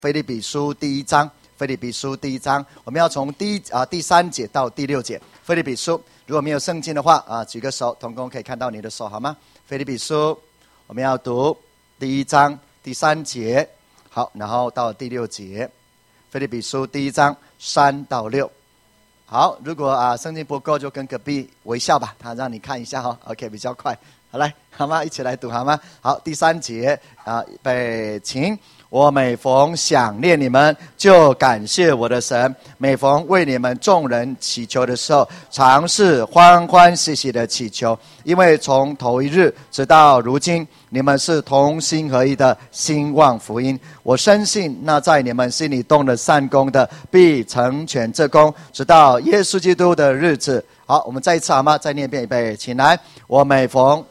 腓立比书第1章，腓立比书第1章，我们要从第3节到第6节。腓立比书，如果没有圣经的话举个手，同工可以看到你的手好吗？腓立比书，我们要读第1章第3节，好，然后到第6节。腓立比书第1章3到6。好，如果圣经不够，就跟隔壁微笑吧，他让你看一下OK， 比较快。好，来，好吗？一起来读好吗？好，第3节预备，请。我每逢想念你们，就感谢我的神；每逢为你们众人祈求的时候，常是欢欢喜喜的祈求，因为从头一日直到如今，你们是同心合一的兴旺福音。我深信那在你们心里动了善工的，必成全这工，直到耶稣基督的日子。好，我们再一次好吗？再念一遍，预备，请来。我每逢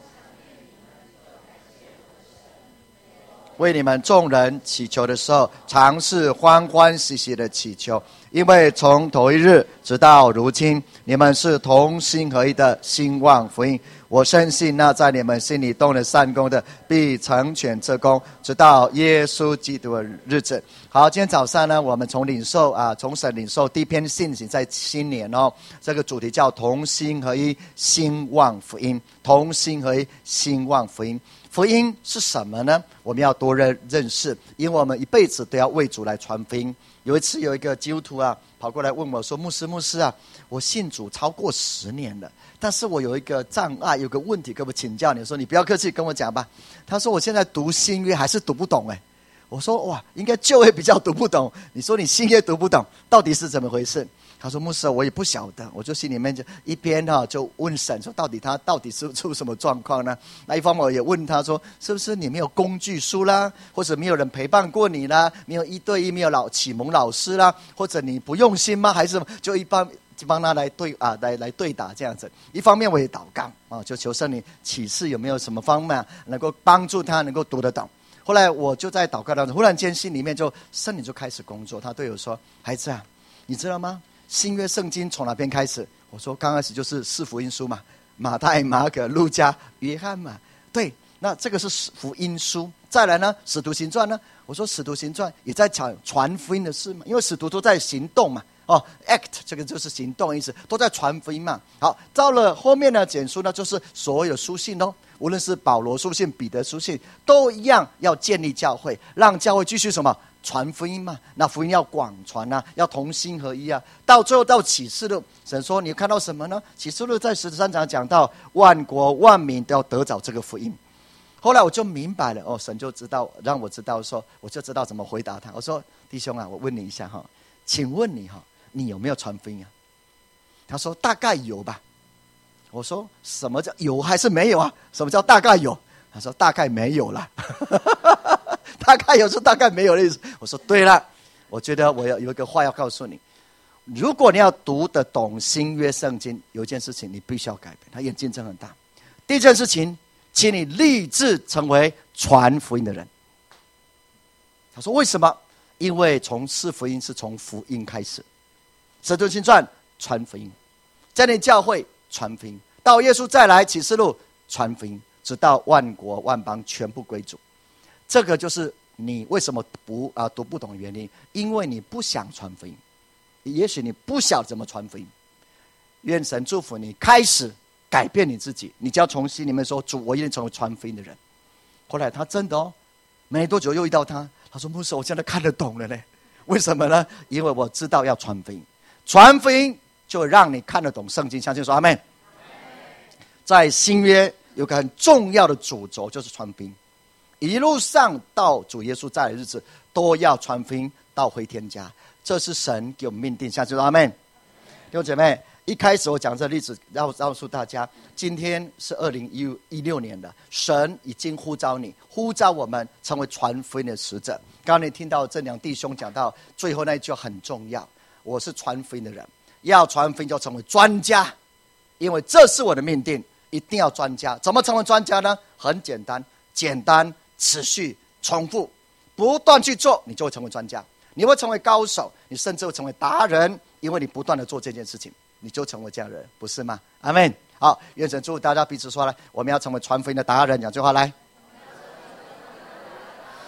为你们众人祈求的时候，常是欢欢喜喜的祈求，因为从头一日直到如今，你们是同心合一的兴旺福音。我深信那在你们心里动了善工的，必成全这工，直到耶稣基督的日子。好，今天早上呢，我们从神领受第一篇信息，在新年这个主题叫同心合一兴旺福音。同心合一兴旺福音。福音是什么呢？我们要多认识，因为我们一辈子都要为主来传福音。有一次有一个基督徒跑过来问我说，牧师我信主超过10年了，但是我有一个障碍，有个问题，可不可以请教你？说你不要客气，跟我讲吧。他说我现在读新约还是读不懂我说哇，应该旧约比较读不懂，你说你新约读不懂，到底是怎么回事？他说牧师，我也不晓得。我就心里面就一边就问神说，他到底是出什么状况呢？那一方面我也问他说，是不是你没有工具书啦，或者没有人陪伴过你啦，没有1对1，没有启蒙老师啦，或者你不用心吗？还是就帮他来对打这样子。一方面我也祷告就求圣灵启示有没有什么方面能够帮助他能够读得懂。后来我就在祷告当中，忽然间心里面圣灵就开始工作。他对我说，孩子你知道吗？新约圣经从哪边开始？我说刚开始就是4福音书嘛，马太、马可、路加、约翰嘛。对，那这个是福音书。再来呢，使徒行传呢？我说使徒行传也在讲传福音的事嘛，因为使徒都在行动嘛。act 这个就是行动的意思，都在传福音嘛。好，到了后面呢，简书呢就是所有书信无论是保罗书信、彼得书信，都一样要建立教会，让教会继续什么？传福音嘛。那福音要广传要同心合一到最后到启示录，神说你看到什么呢？启示录在13章讲到万国万民都要得着这个福音。后来我就明白了神就知道，让我知道说，我就知道怎么回答他。我说弟兄我问你一下请问你有没有传福音他说大概有吧。我说什么叫有还是没有什么叫大概有？他说大概没有啦。大概有是大概没有的意思。我说对了，我觉得我有一个话要告诉你，如果你要读得懂新约圣经，有一件事情你必须要改变。他眼睛睁很大。第一件事情，请你立志成为传福音的人。他说为什么？因为从4福音是从福音开始，使徒行传传福音，在你教会传福音，到耶稣再来启示录传福音，直到万国万邦全部归主。这个就是你为什么读不懂的原因，因为你不想传福音，也许你不晓得怎么传福音。愿神祝福你，开始改变你自己，你就要从心里面说，主，我一定成为传福音的人。后来他真的没多久又遇到他说牧师，我现在看得懂了呢。为什么呢？因为我知道要传福音，传福音就让你看得懂圣经。相信说阿们。在新约有个很重要的主轴，就是传福音，一路上到主耶稣再来的日子，都要传福音到回天家。这是神给我们命定。相信说阿们。弟兄姐妹，一开始我讲这个例子要告诉大家，今天是2016年的，神已经呼召我们成为传福音的使者。刚刚你听到这2弟兄讲到最后那一句很重要，我是传福音的人，要传福音就成为专家，因为这是我的命定，一定要专家。怎么成为专家呢？很简单，持续重复，不断去做，你就会成为专家。你会成为高手，你甚至会成为达人，因为你不断的做这件事情，你就成为这样的人，不是吗？阿们。好，愿神祝福大家彼此说来，我们要成为传福音的达人。讲句话来。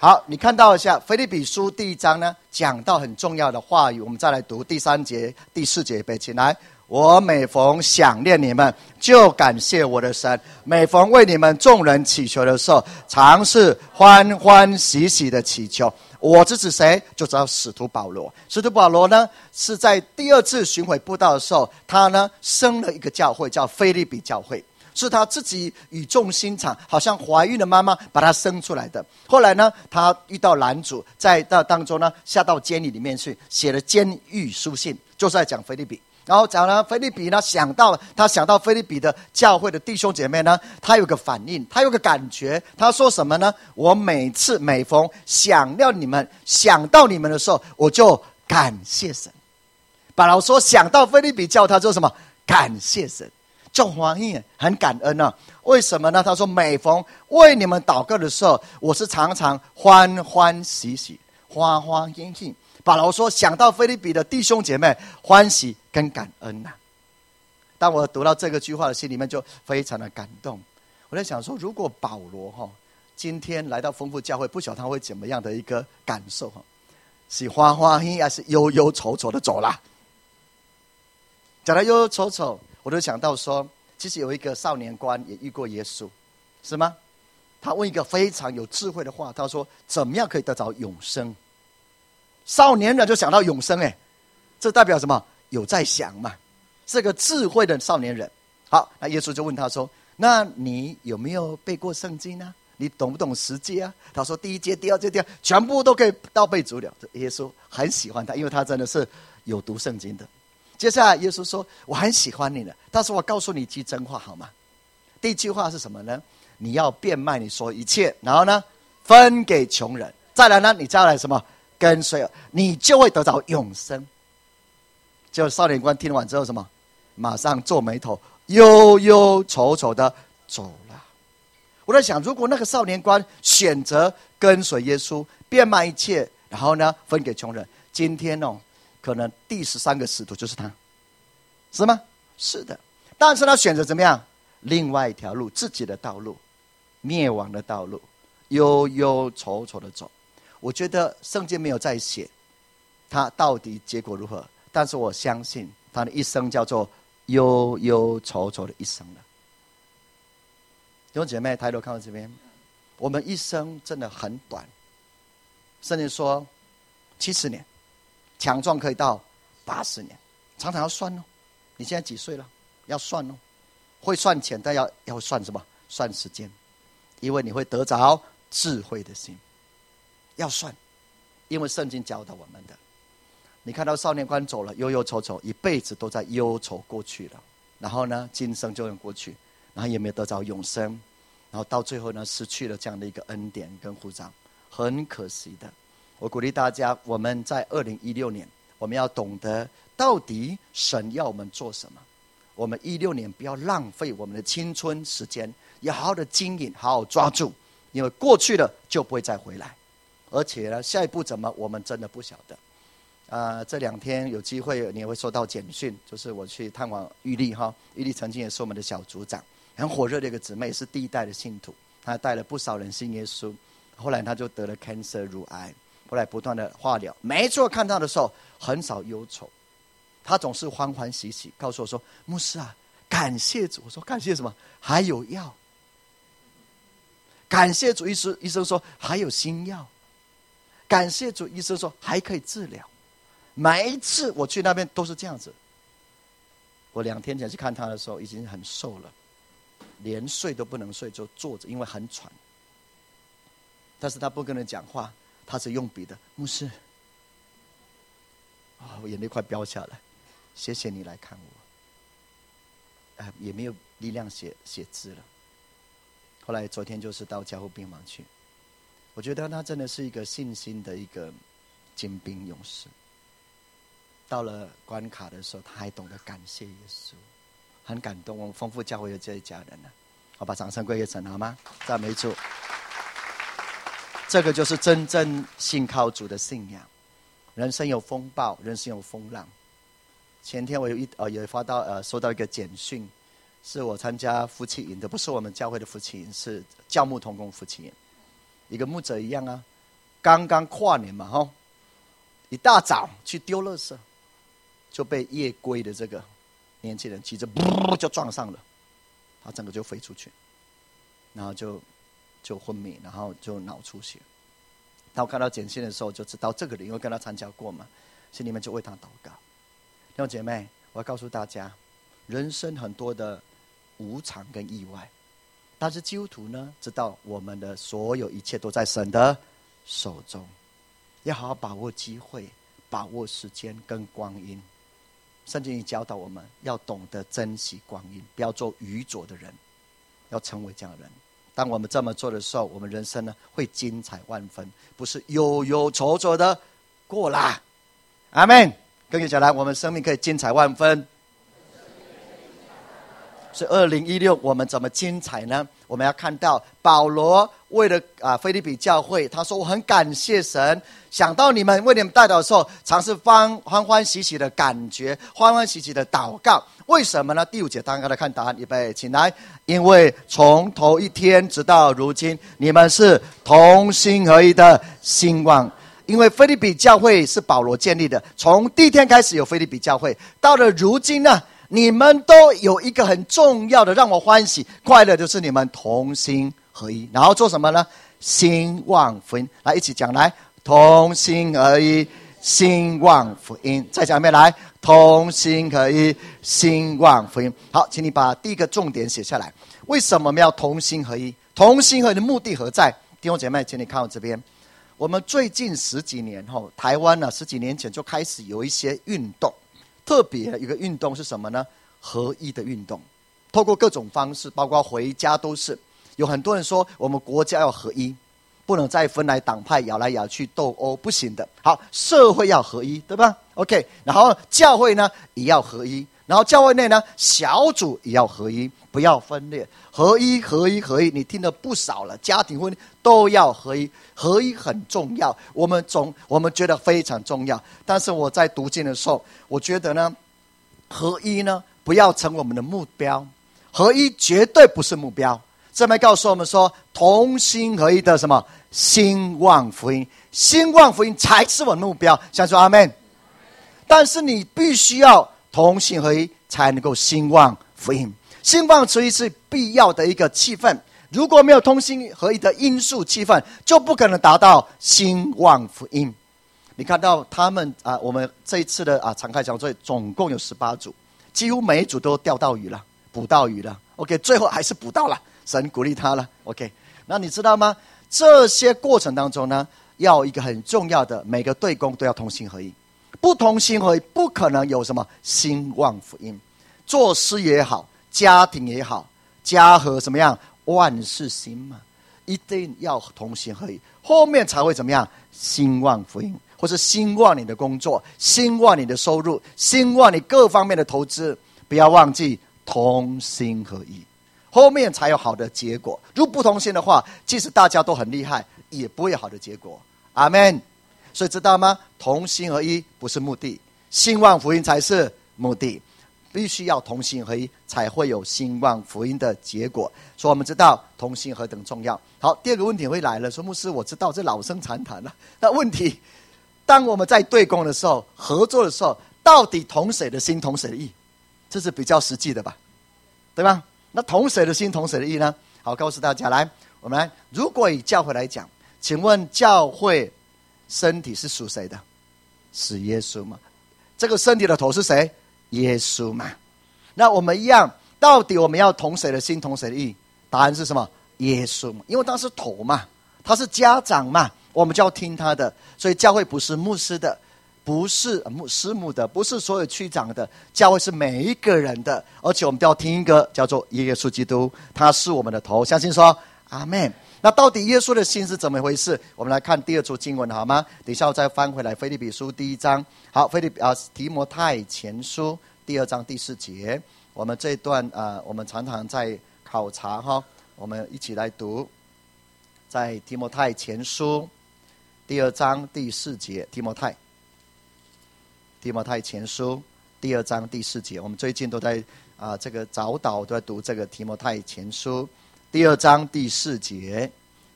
好，你看到一下腓立比书第1章呢，讲到很重要的话语。我们再来读第3节、第4节，背起来。我每逢想念你们，就感谢我的神；每逢为你们众人祈求的时候，常是欢欢喜喜的祈求。我是指谁？就知道使徒保罗。使徒保罗呢，是在第2次巡回布道的时候，他呢生了一个教会，叫腓立比教会。是他自己语重心长，好像怀孕的妈妈把他生出来的。后来呢，他遇到拦阻，在当中呢下到监狱里面去，写了监狱书信，就是在讲腓立比。然后讲了腓立比呢，想到腓立比的教会的弟兄姐妹呢，他有个反应，他有个感觉，他说什么呢？我每逢想到你们的时候，我就感谢神。保罗说想到腓立比教，他说什么？感谢神。就欢喜，很感恩啊！为什么呢？他说每逢为你们祷告的时候，我是常常欢欢喜喜、欢欢喜喜。保罗说想到腓立比的弟兄姐妹，欢喜跟感恩啊。当我读到这个句话的心里面就非常的感动。我在想说，如果保罗今天来到丰富教会，不晓得他会怎么样的一个感受是欢欢喜还是忧忧愁愁的走啦？讲到忧忧愁愁，我就想到说，其实有一个少年官也遇过耶稣，是吗？他问一个非常有智慧的话，他说怎么样可以得着永生？少年人就想到永生，这代表什么？有在想嘛，是个智慧的少年人。好，那耶稣就问他说，那你有没有背过圣经呢？你懂不懂十诫啊？他说第1诫、第2诫、第2全部都可以倒背足了。耶稣很喜欢他，因为他真的是有读圣经的。接下来耶稣说，我很喜欢你的，但是我告诉你一句真话好吗？第一句话是什么呢？你要变卖你所一切，然后呢分给穷人，再来呢你再来什么？跟随我，你就会得着永生。结果少年官听完之后什么？马上皱眉头，忧忧愁愁的走了。我在想，如果那个少年官选择跟随耶稣，变卖一切，然后呢分给穷人，今天可能第13个使徒就是他，是吗？是的。但是他选择怎么样？另外一条路，自己的道路，灭亡的道路，忧忧愁愁的走。我觉得圣经没有在写他到底结果如何，但是我相信他的一生叫做忧忧愁愁的一生了。弟兄姐妹，抬头看到这边，我们一生真的很短。圣经说70年，强壮可以到80年，常常要算哦。你现在几岁了？要算哦。会算钱，但要算什么？算时间，因为你会得着智慧的心。要算，因为圣经教导我们的。你看到少年官走了，忧忧愁愁，一辈子都在忧愁过去了。然后呢，今生就能过去，然后也没有得着永生，然后到最后呢，失去了这样的一个恩典跟护照，很可惜的。我鼓励大家，我们在2016年，我们要懂得到底神要我们做什么。我们16年不要浪费我们的青春时间，要好好的经营，好好抓住，因为过去了就不会再回来。而且呢，下一步怎么，我们真的不晓得。这2天有机会你也会收到简讯，就是我去探望玉丽玉丽曾经也是我们的小组长，很火热的一个姊妹，是第1代的信徒，她带了不少人信耶稣。后来她就得了 cancer 乳癌，后来不断的化疗，每一次我看她的时候很少忧愁，她总是欢欢喜喜告诉我说，牧师啊，感谢主。我说感谢什么？还有药。感谢主，医生说还有新药。感谢主，医生说还可以治疗。每一次我去那边都是这样子。我2天前去看他的时候已经很瘦了，连睡都不能睡，就坐着，因为很喘。但是他不跟人讲话，他是用笔的。牧师，我眼泪快飙下来，谢谢你来看我。也没有力量写字了。后来昨天就是到加护病房去，我觉得他真的是一个信心的一个精兵勇士。到了关卡的时候，他还懂得感谢耶稣，很感动。我们丰富教会的这一家人呢，好，把掌声归给神好吗？赞美主。这个就是真正信靠主的信仰。人生有风暴，人生有风浪。前天我有收到一个简讯，是我参加夫妻营的，不是我们教会的夫妻营，是教牧同工夫妻营。一个牧者一样啊， 刚刚跨年嘛，一大早去丢垃圾，就被夜归的这个年轻人骑着就撞上了，他整个就飞出去，然后就昏迷，然后就脑出血。当我看到简讯的时候，就知道这个人因为跟他参加过嘛，心里面就为他祷告。弟兄姐妹，我要告诉大家，人生很多的无常跟意外，但是基督徒呢，知道我们的所有一切都在神的手中，要好好把握机会，把握时间跟光阴。圣经里教导我们要懂得珍惜光阴，不要做愚拙的人，要成为这样的人。当我们这么做的时候，我们人生呢会精彩万分，不是忧忧愁愁的过啦。阿们。跟你讲来，我们生命可以精彩万分。所以2016我们怎么精彩呢？我们要看到保罗为了腓立比教会，他说我很感谢神，想到你们为你们代祷的时候，常是欢欢喜喜的感觉，欢欢喜喜的祷告。为什么呢？第5节大家来看答案，预备请来。因为从头一天直到如今，你们是同心合一的兴旺。因为腓立比教会是保罗建立的，从第一天开始有腓立比教会，到了如今呢，你们都有一个很重要的让我欢喜快乐，就是你们同心合一。然后做什么呢？兴旺福音。来一起讲，来同心合一兴旺福音。再讲一遍，来同心合一兴旺福音。好，请你把第一个重点写下来。为什么我们要同心合一？同心合一的目的何在？弟兄姐妹，请你看我这边。我们最近10几年后，台湾呢10几年前就开始有一些运动，特别一个运动是什么呢？合一的运动，透过各种方式，包括回家都是。有很多人说我们国家要合一，不能再分来党派，咬来咬去斗殴，不行的。好，社会要合一，对吧 ？OK， 然后教会呢也要合一，然后教会内呢小组也要合一，不要分裂，合一合一合一，你听得不少了。家庭婚姻都要合一，合一很重要，我们觉得非常重要。但是我在读经的时候，我觉得呢，合一呢不要成为我们的目标，合一绝对不是目标。这边告诉我们说，同心合一的什么兴旺福音，兴旺福音才是我的目标。想说阿们。但是你必须要同心合一，才能够兴旺福音。兴旺福音是必要的一个气氛，如果没有同心合一的因素气氛，就不可能达到兴旺福音。你看到他们我们这一次的常开讲座总共有18组，几乎每一组都钓到鱼了，捕到鱼了。OK， 最后还是捕到了，神鼓励他了。OK， 那你知道吗？这些过程当中呢，要一个很重要的，每个队工都要同心合一，不同心合一，不可能有什么兴旺福音。做事也好，家庭也好，家和怎么样？万事兴嘛，一定要同心合一，后面才会怎么样？兴旺福音，或是兴旺你的工作，兴旺你的收入，兴旺你各方面的投资。不要忘记同心合一，后面才有好的结果。如果不同心的话，即使大家都很厉害，也不会有好的结果。阿们。所以知道吗？同心合一不是目的，兴旺福音才是目的。必须要同心合一，才会有兴旺福音的结果。所以我们知道同心何等重要。好，第二个问题会来了，说牧师，我知道这老生常谈了。那问题，当我们在对攻的时候，合作的时候，到底同谁的心，同谁的意？这是比较实际的吧，对吧？那同谁的心，同谁的意呢？好，告诉大家，来，我们来，如果以教会来讲，请问教会身体是属谁的？是耶稣吗？这个身体的头是谁？耶稣嘛。那我们一样，到底我们要同谁的心，同谁的意？答案是什么？耶稣嘛，因为他是头嘛，他是家长嘛，我们就要听他的。所以教会不是牧师的，不是师母的，不是所有区长的，教会是每一个人的，而且我们都要听一个叫做耶稣基督，他是我们的头。相信说阿们。那到底耶稣的心是怎么回事？我们来看第2组经文好吗？等一下我再翻回来，腓立比书第1章。好，提摩太前书第2章第4节。我们这一段我们常常在考察哈，我们一起来读，在提摩太前书第2章第4节。提摩太前书第2章第4节。我们最近都在这个早祷都在读这个提摩太前书第2章第4节。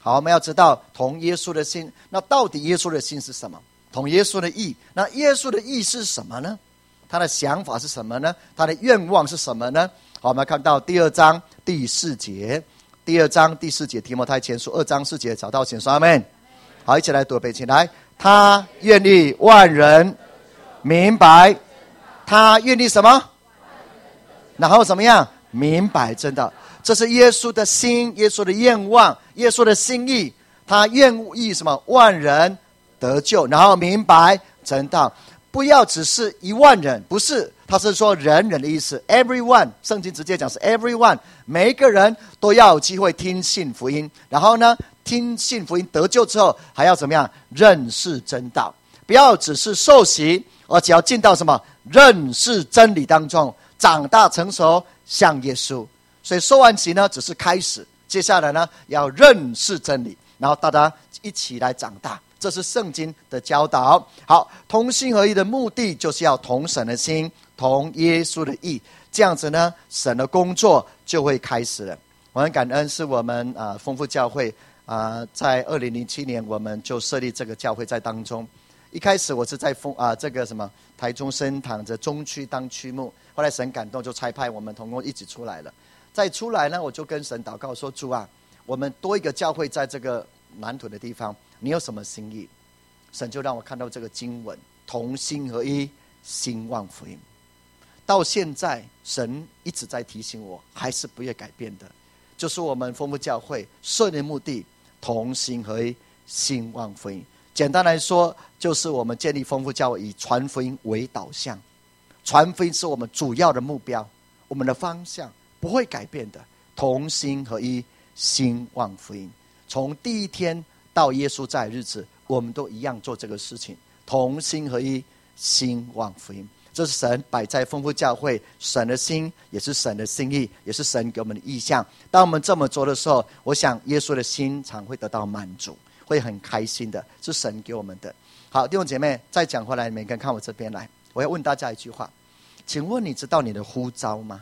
好，我们要知道同耶稣的心，那到底耶稣的心是什么？同耶稣的意，那耶稣的意是什么呢？他的想法是什么呢？他的愿望是什么呢？好，我们看到第2章第4节，第2章第4节，提摩太前书2章4节，找到请说阿们。好，一起来读背起来。他愿意万人明白，他愿意什么？然后怎么样？明白真道。这是耶稣的心，耶稣的愿望，耶稣的心意。他愿意什么？万人得救，然后明白真道。不要只是10000人，不是，他是说人人的意思 ，everyone。圣经直接讲是 everyone， 每一个人都要有机会听信福音。然后呢，听信福音得救之后，还要怎么样？认识真道。不要只是受洗，而且要进到什么？认识真理当中，长大成熟，像耶稣。所以受完洗呢，只是开始，接下来呢，要认识真理，然后大家一起来长大。这是圣经的教导。好，同心合一的目的就是要同神的心，同耶稣的意，这样子呢，神的工作就会开始了。我很感恩，是我们丰富教会在2007年我们就设立这个教会在当中。一开始我是在这个台中升堂的中区当区牧，后来神感动就差派我们同工一起出来了。再出来呢，我就跟神祷告说：主啊，我们多一个教会在这个南土的地方，你有什么心意？神就让我看到这个经文，同心合一，兴旺福音。到现在神一直在提醒我，还是不会改变的，就是我们丰富教会设立目的，同心合一，兴旺福音。简单来说，就是我们建立丰富教会以传福音为导向，传福音是我们主要的目标，我们的方向不会改变的，同心合一，兴旺福音。从第一天到耶稣在的日子，我们都一样做这个事情，同心合一，兴旺福音。这是神摆在丰富教会，神的心也是神的心意，也是神给我们的意向。当我们这么做的时候，我想耶稣的心常会得到满足，会很开心的，是神给我们的。好，弟兄姐妹，再讲回来，每个人看我这边来，我要问大家一句话，请问你知道你的呼召吗？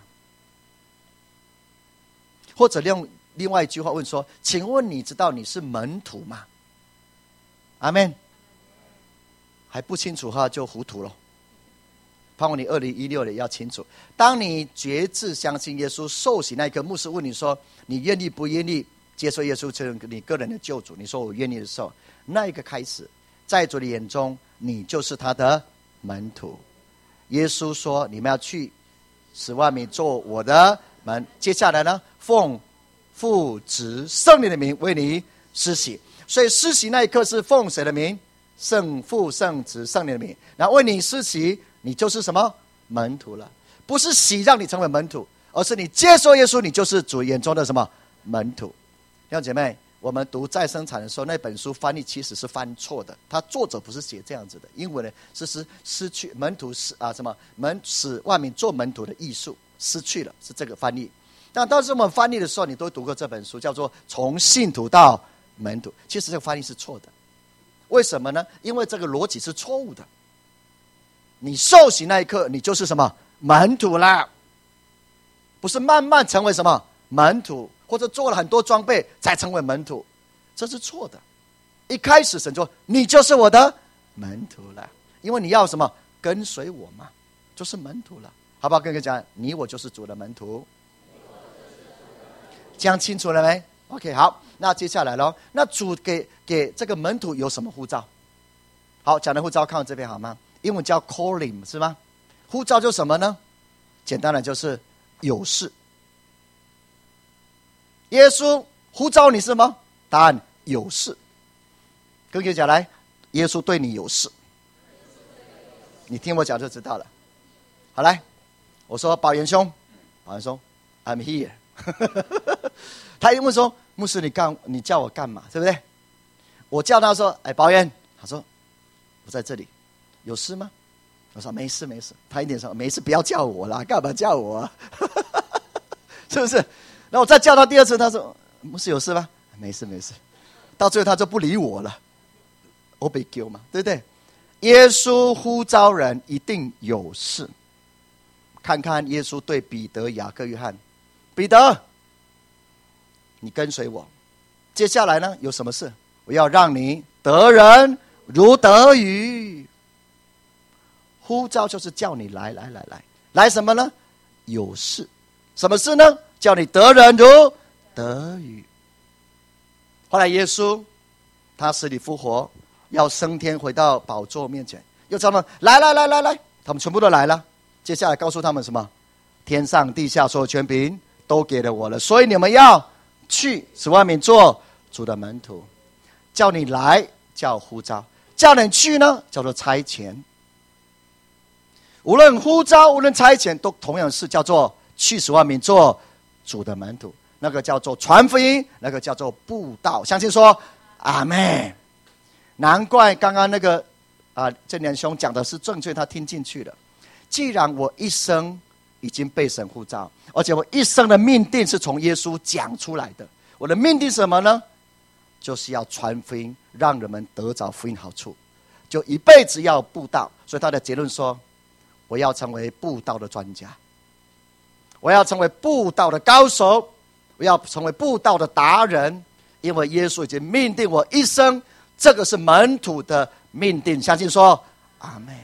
或者用另外一句话问说，请问你知道你是门徒吗？阿们。还不清楚的话就糊涂了。盼望你2016年要清楚。当你决志相信耶稣受洗那一刻，牧师问你说你愿意不愿意接受耶稣成为你个人的救主，你说我愿意的时候，那一个开始，在主的眼中你就是他的门徒。耶稣说你们要去使万民做我的门，接下来呢，奉父子圣灵的名为你施洗。所以施洗那一刻是奉谁的名？圣父圣子圣灵的名，然后为你施洗，你就是什么？门徒了。不是洗让你成为门徒，而是你接受耶稣，你就是主眼中的什么？门徒。弟兄姐妹，我们读再生产的时候，那本书翻译其实是翻错的，他作者不是写这样子的，英文呢是失去门徒使万民做门徒的艺术，失去了，是这个翻译。但当时我们翻译的时候，你都读过这本书，叫做从信徒到门徒，其实这个翻译是错的。为什么呢？因为这个逻辑是错误的。你受洗那一刻，你就是什么？门徒啦，不是慢慢成为什么门徒，或者做了很多装备才成为门徒，这是错的。一开始神说你就是我的门徒了，因为你要什么？跟随我嘛，就是门徒了，好不好？跟人讲，你我就是主的门徒，讲清楚了没？ OK， 好，那接下来咯，那主给这个门徒有什么呼召？好，讲的呼召看我这边好吗？英文叫 calling 是吗？呼召就是什么呢？简单的就是有事。耶稣呼召你是什么？答案有事。跟我讲来，耶稣对你有事，你听我讲就知道了。好，来，我说宝元兄，宝元兄 ，I'm here 。他一问说：“牧师，你叫我干嘛？对不对？”我叫他说：“哎，宝元。”他说：“我在这里，有事吗？”我说：“没事没事。”他一点说：“没事，不要叫我啦，干嘛叫我啊？”是不是？然后我再叫他第二次，他说：“牧师有事吗？”“没事没事。”到最后他就不理我了，我被丢嘛，对不对？耶稣呼召人一定有事。看看耶稣对彼得、雅各、约翰：“彼得，你跟随我， 接下来呢，有什么事？我要让你得人如得鱼。呼召就是叫你来什么呢？有事。什么事呢？叫你得人如得鱼。后来耶稣他死里复活，要升天回到宝座面前，又叫他们来，他们全部都来了。接下来告诉他们什么？天上地下所有权柄都给了我了，所以你们要去使万民做主的门徒。叫你来叫呼召，叫你去呢叫做差遣。无论呼召无论差遣，都同样是叫做去使万民做主的门徒。那个叫做传福音，那个叫做布道。相信说阿们。难怪刚刚那个正年兄讲的是正确，他听进去了。既然我一生已经被神呼召，而且我一生的命定是从耶稣讲出来的，我的命定是什么呢？就是要传福音，让人们得着福音好处，就一辈子要布道。所以他的结论说，我要成为布道的专家，我要成为布道的高手，我要成为布道的达人，因为耶稣已经命定我一生，这个是门徒的命定。相信说阿们。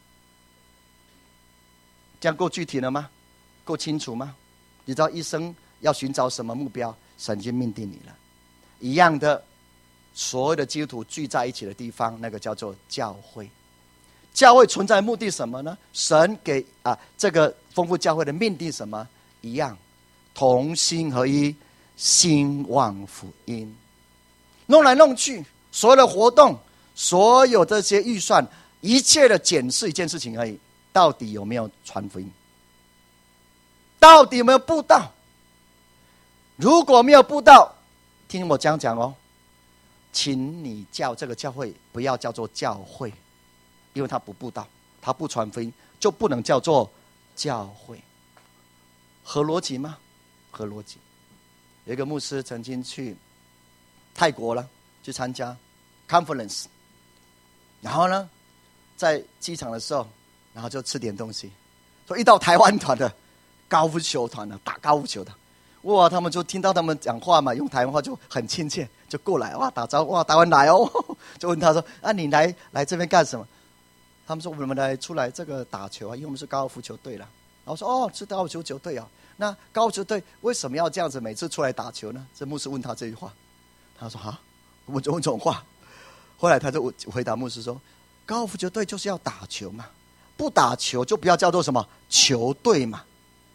这样够具体了吗？够清楚吗？你知道一生要寻找什么目标？神已经命定你了。一样的，所有的基督徒聚在一起的地方，那个叫做教会。教会存在的目的什么呢？神给这个丰富教会的命定什么？一样，同心合一，兴旺福音。弄来弄去，所有的活动，所有这些预算，一切的检视一件事情而已，到底有没有传福音？到底有没有布道？如果没有布道，听我这样讲哦，请你叫这个教会不要叫做教会，因为他不布道，他不传福音，就不能叫做教会。合逻辑吗？合逻辑。有一个牧师曾经去泰国了，去参加 conference， 然后呢，在机场的时候，然后就吃点东西。说一到台湾团的高尔夫球团的打高尔夫球的，哇，他们就听到他们讲话嘛，用台湾话就很亲切，就过来哇打招呼，哇台湾来哦，就问他说你来这边干什么？他们说我们来出来这个打球因为我们是高尔夫球队啦。然后说是高尔夫球队那高尔夫球队为什么要这样子每次出来打球呢？这牧师问他这句话，他说问这种话。后来他就回答牧师说，高尔夫球队就是要打球嘛，不打球就不要叫做什么球队嘛。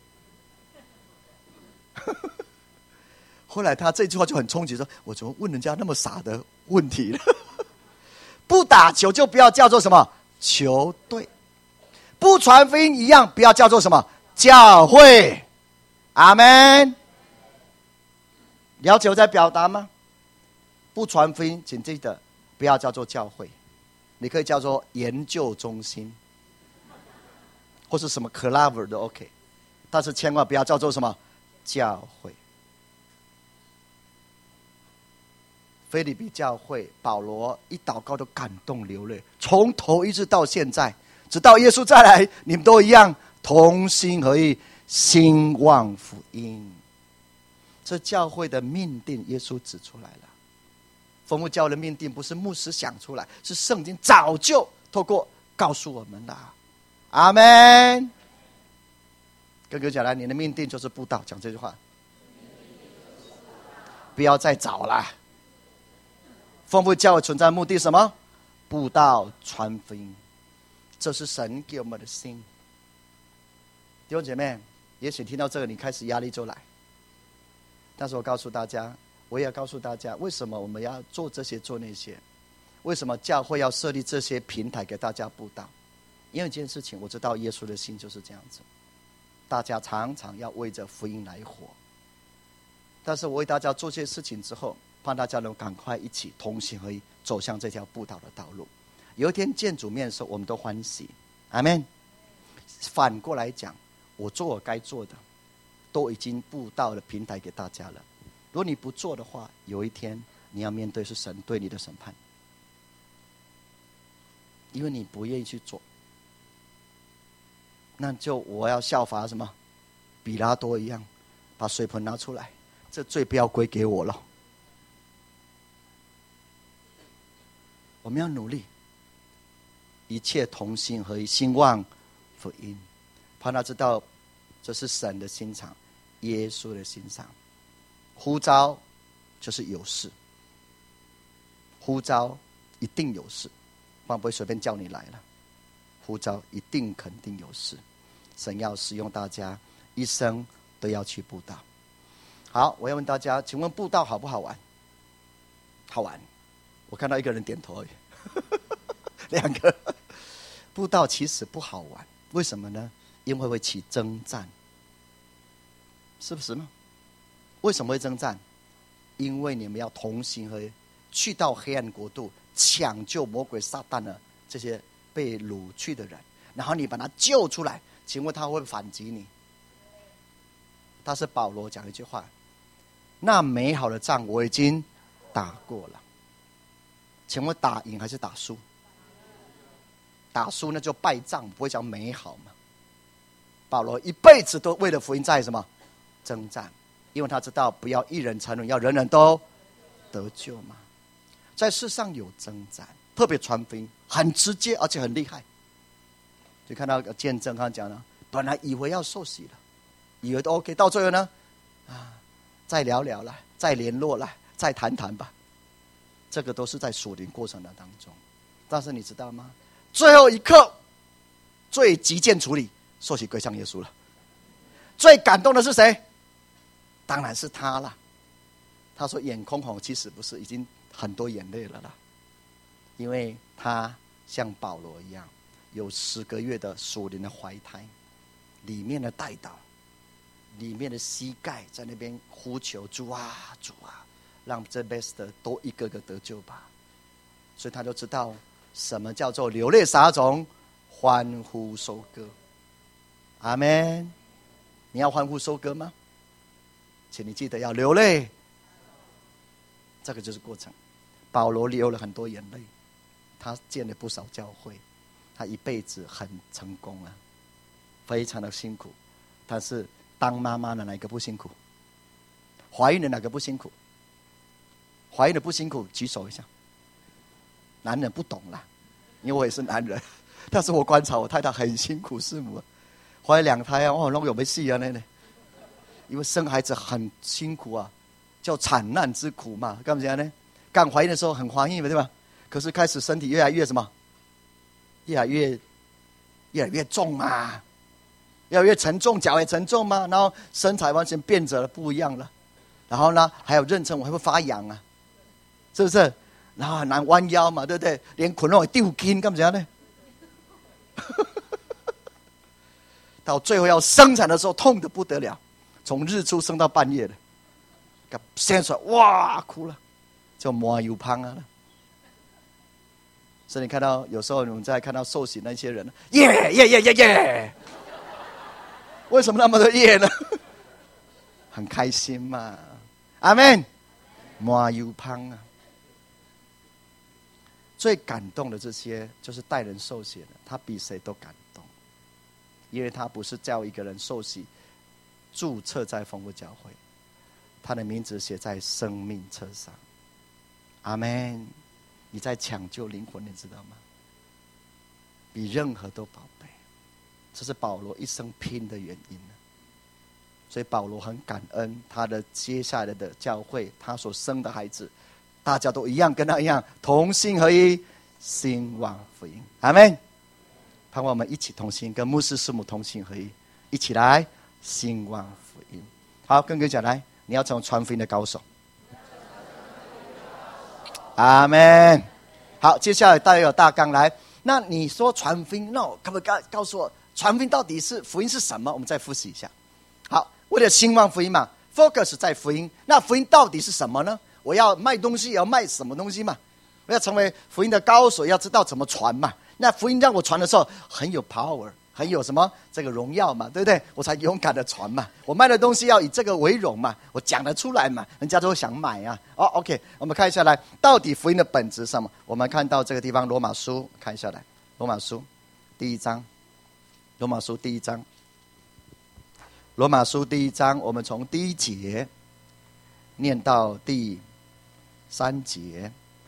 后来他这句话就很冲击，说我怎么问人家那么傻的问题呢？不打球就不要叫做什么球队，不传福音一样不要叫做什么教会。阿们。了解我在表达吗？不传福音请记得不要叫做教会，你可以叫做研究中心或是什么 club 都 OK， 但是千万不要叫做什么教会。腓立比教会保罗一祷告都感动流泪，从头一直到现在，直到耶稣再来，你们都一样同心合意，兴旺福音。这教会的命定耶稣指出来了。丰富教会的命定不是牧师想出来，是圣经早就透过告诉我们的。阿们。跟哥讲来，你的命定就是布道，讲这句话不要再找了。丰富教会存在的目的是什么？布道传福音，这是神给我们的心。弟兄姐妹，也许听到这个你开始压力就来，但是我告诉大家，我也要告诉大家，为什么我们要做这些做那些，为什么教会要设立这些平台给大家布道。因为一件事情，我知道耶稣的心就是这样子，大家常常要为着福音来活。但是我为大家做这些事情之后，盼大家能赶快一起同心合一，走向这条布道的道路。有一天见主面的时候，我们都欢喜。阿们。反过来讲，我做我该做的，都已经布道的平台给大家了。如果你不做的话，有一天你要面对是神对你的审判，因为你不愿意去做。那就我要效法什么？比拉多一样，把水盆拿出来，这罪不要归给我了。 我们要努力，一切同心合一，兴旺福音。怕他知道这是神的心肠，耶稣的心肠。呼召就是有事，呼召一定有事，不会随便叫你来了。呼召一定肯定有事，神要使用大家，一生都要去布道。好，我要问大家，请问布道好不好玩？好玩。我看到一个人点头而已两个。布道其实不好玩，为什么呢？因为会起征战，是不是呢？为什么会征战？因为你们要同心合一，去到黑暗国度，抢救魔鬼撒旦的这些被掳去的人，然后你把他救出来。请问他会不会反击你？他是保罗讲一句话：那美好的仗我已经打过了。请问打赢还是打输？打输那就败仗，不会讲美好嘛。保罗一辈子都为了福音在什么征战，因为他知道不要一人沉沦，要人人都得救嘛。在世上有征战，特别传福音很直接而且很厉害。就看到见证，他讲了，本来以为要受洗了，以为都 OK， 到最后呢，再聊聊了，再联络了，再谈谈吧。这个都是在属灵过程的当中。但是你知道吗？最后一刻，最急件处理，受洗归向耶稣了。最感动的是谁？当然是他了。他说眼空红，其实不是，已经很多眼泪了啦。因为他像保罗一样，有10个月的属灵的怀胎，里面的代祷，里面的膝盖在那边呼求主啊主啊，让这 best 都一个个得救吧。所以他就知道什么叫做流泪撒种，欢呼收割。阿们。你要欢呼收割吗？请你记得要流泪，这个就是过程。保罗流了很多眼泪，他建了不少教会，他一辈子很成功啊，非常的辛苦。但是当妈妈的哪个不辛苦？怀孕的哪个不辛苦？怀孕的不辛苦举手一下。男人不懂啦，因为我也是男人，但是我观察我太太很辛苦，师母怀2胎啊，我弄有没戏啊那呢？因为生孩子很辛苦啊，叫产难之苦嘛。干嘛这样呢？刚怀孕的时候很欢喜嘛，对吧？可是开始身体越来越什么？越来越重嘛，越来越沉重，脚也沉重嘛，然后身材完全变着了，不一样了。然后呢，还有妊娠纹还会发痒啊，是不是？然后很难弯腰嘛，对不对？连捆肉也丢筋，干嘛这样呢？到最后要生产的时候，痛得不得了，从日出生到半夜的，生出来哇哭了，叫麻油胖啊。所以你看到有时候你们在看到受洗那些人，耶耶耶耶耶，为什么那么多耶呢？很开心嘛，阿们，麻油胖啊。最感动的这些，就是带人受洗的，他比谁都感动，因为他不是叫一个人受洗，注册在丰富教会，他的名字写在生命册上。阿们，你在抢救灵魂，你知道吗？比任何都宝贝，这是保罗一生拼的原因。所以保罗很感恩他的接下来的教会，他所生的孩子，大家都一样，跟他一样同心合一，兴旺福音。阿们。盼望我们一起同心，跟牧师师母同心合一，一起来兴旺福音。好，跟讲来，你要成为传福音的高手。阿们。好，接下来大家有大纲来。那你说传福音，那我可不可以告诉我，传福音到底是福音是什么？我们再复习一下。好，为了兴旺福音嘛 ，focus 在福音。那福音到底是什么呢？我要卖东西，也要卖什么东西嘛？我要成为福音的高手，要知道怎么传嘛。那福音让我传的时候很有 power， 很有什么这个荣耀嘛，对不对？我才勇敢的传嘛。我卖的东西要以这个为荣嘛，我讲得出来嘛，人家都会想买啊。OK， 我们看一下来，到底福音的本质是什么？我们看到这个地方，罗马书，看一下来，罗马书第1章，罗马书第1章，罗马书第1章，我们从第1节念到第3节。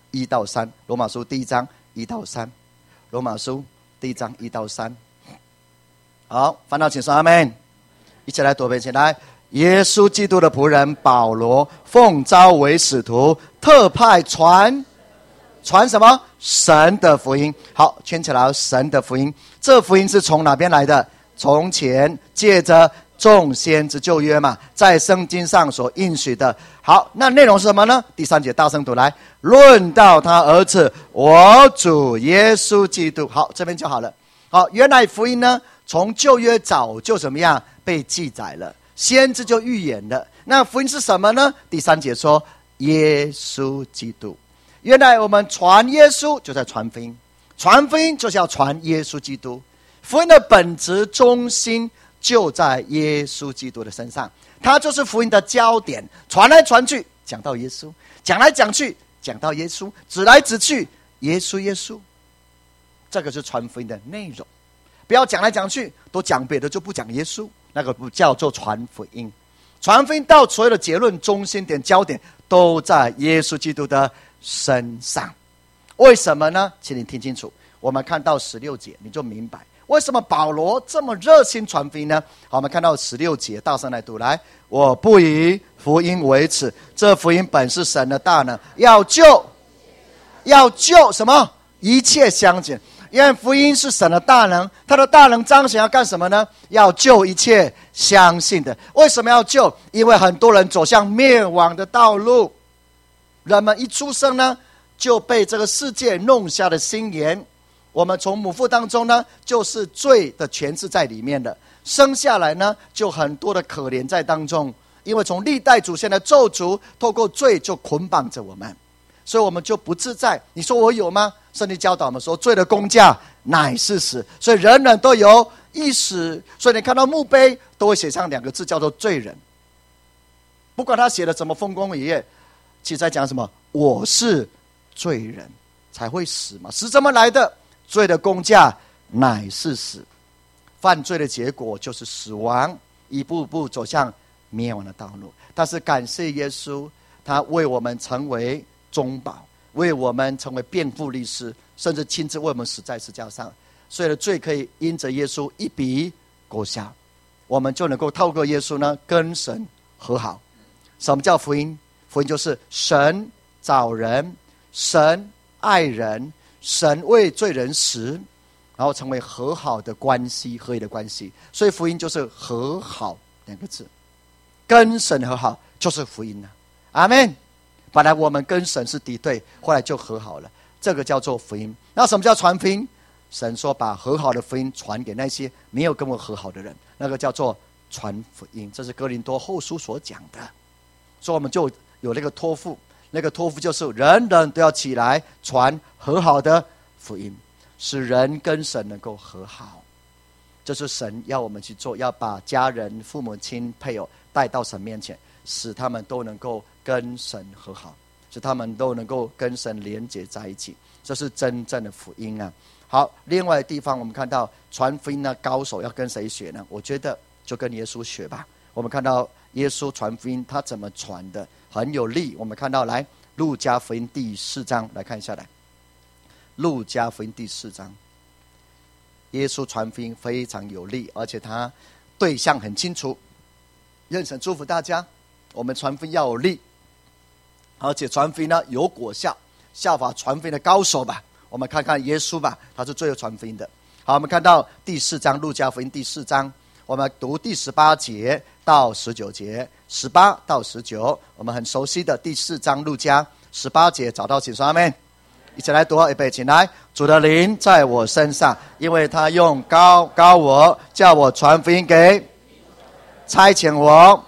1到3，罗马书第1章1到3，罗马书第1章1到3。好，翻到请说阿们，一起来读背起来。耶稣基督的仆人保罗，奉召为使徒，特派传什么？神的福音。好，圈起来，神的福音。这福音是从哪边来的？从前借着众先知旧约嘛，在圣经上所应许的。好，那内容是什么呢？第3节大声读来，论到他儿子我主耶稣基督。好，这边就好了。好，原来福音呢，从旧约早就怎么样被记载了，先知就预言了。那福音是什么呢？第3节说耶稣基督。原来我们传耶稣就在传福音，传福音就是要传耶稣基督。福音的本质中心就在耶稣基督的身上，他就是福音的焦点。传来传去讲到耶稣，讲来讲去讲到耶稣，指来指去耶稣耶稣，这个是传福音的内容。不要讲来讲去都讲别的，就不讲耶稣，那个不叫做传福音。传福音到所有的结论中心点焦点都在耶稣基督的身上。为什么呢？请你听清楚，我们看到16节你就明白为什么保罗这么热心传福音呢？好，我们看到16节，大声来读来，我不以福音为耻，这福音本是神的大能，要救什么？一切相近。因为福音是神的大能，他的大能彰显要干什么呢？要救一切相信的。为什么要救？因为很多人走向灭亡的道路，人们一出生呢就被这个世界弄瞎了心眼。我们从母腹当中呢，就是罪的权势在里面的，生下来呢就很多的可怜在当中。因为从历代祖先的咒诅透过罪就捆绑着我们，所以我们就不自在。你说我有吗？圣经教导我们说，罪的工价乃是死，所以人人都有一死。所以你看到墓碑都会写上2个字，叫做罪人。不管他写的怎么丰功伟业，其实在讲什么？我是罪人，才会死嘛。死怎么来的？罪的工价乃是死，犯罪的结果就是死亡，一步步走向灭亡的道路。但是感谢耶稣，他为我们成为中保，为我们成为辩护律师，甚至亲自为我们死在十字架上，所有的罪可以因着耶稣一笔勾销，我们就能够透过耶稣呢跟神和好。什么叫福音？福音就是神找人，神爱人，神为罪人死，然后成为和好的关系，合一的关系。所以福音就是和好2个字，跟神和好就是福音了。阿们。本来我们跟神是敌对，后来就和好了，这个叫做福音。那什么叫传福音？神说把和好的福音传给那些没有跟我和好的人，那个叫做传福音。这是哥林多后书所讲的。所以我们就有那个托付，那个托付就是人人都要起来传和好的福音，使人跟神能够和好。这是神要我们去做，要把家人、父母亲、配偶带到神面前，使他们都能够跟神和好，使他们都能够跟神连结在一起。这是真正的福音啊。好，另外的地方我们看到传福音的高手要跟谁学呢？我觉得就跟耶稣学吧。我们看到耶稣传福音他怎么传的，很有力。我们看到来路加福音第4章来看一下来，路加福音第4章，耶稣传福音非常有力，而且他对象很清楚。愿神祝福大家，我们传福音要有力，而且传福音呢有果效，效法传福音的高手吧。我们看看耶稣吧，他是最后传福音的。好，我们看到第4章，路加福音第4章，我们读第18节到19节，18到19，我们很熟悉的第4章路加18节，找到请说阿们。一起来读，预备，请来。主的灵在我身上，因为他用高我，叫我传福音给差遣我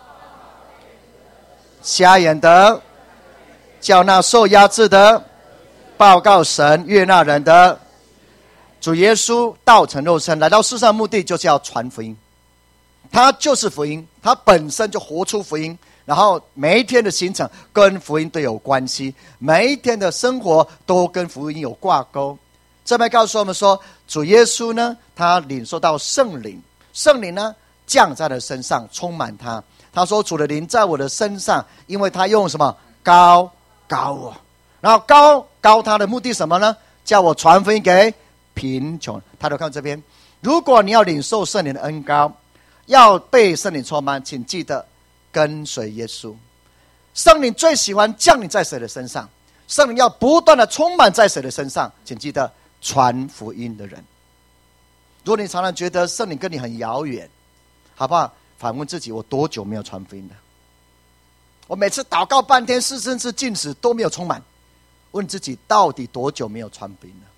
瞎眼的，叫那受压制的，报告神悦纳人的。主耶稣道成肉身来到世上的目的就是要传福音，他就是福音，他本身就活出福音，然后每一天的行程跟福音都有关系，每一天的生活都跟福音有挂钩。这边告诉我们说，主耶稣呢，他领受到圣灵，圣灵呢降在了身上，充满他。他说主的灵在我的身上，因为他用什么高我，然后高高他的目的什么呢？叫我传福音给贫穷。抬头看这边，如果你要领受圣灵的恩膏，要被圣灵充满，请记得跟随耶稣。圣灵最喜欢降临在谁的身上？圣灵要不断的充满在谁的身上？请记得传福音的人。如果你常常觉得圣灵跟你很遥远，好不好？反问自己，我多久没有传福音了？我每次祷告半天，甚至禁食都没有充满。问自己，到底多久没有传福音了？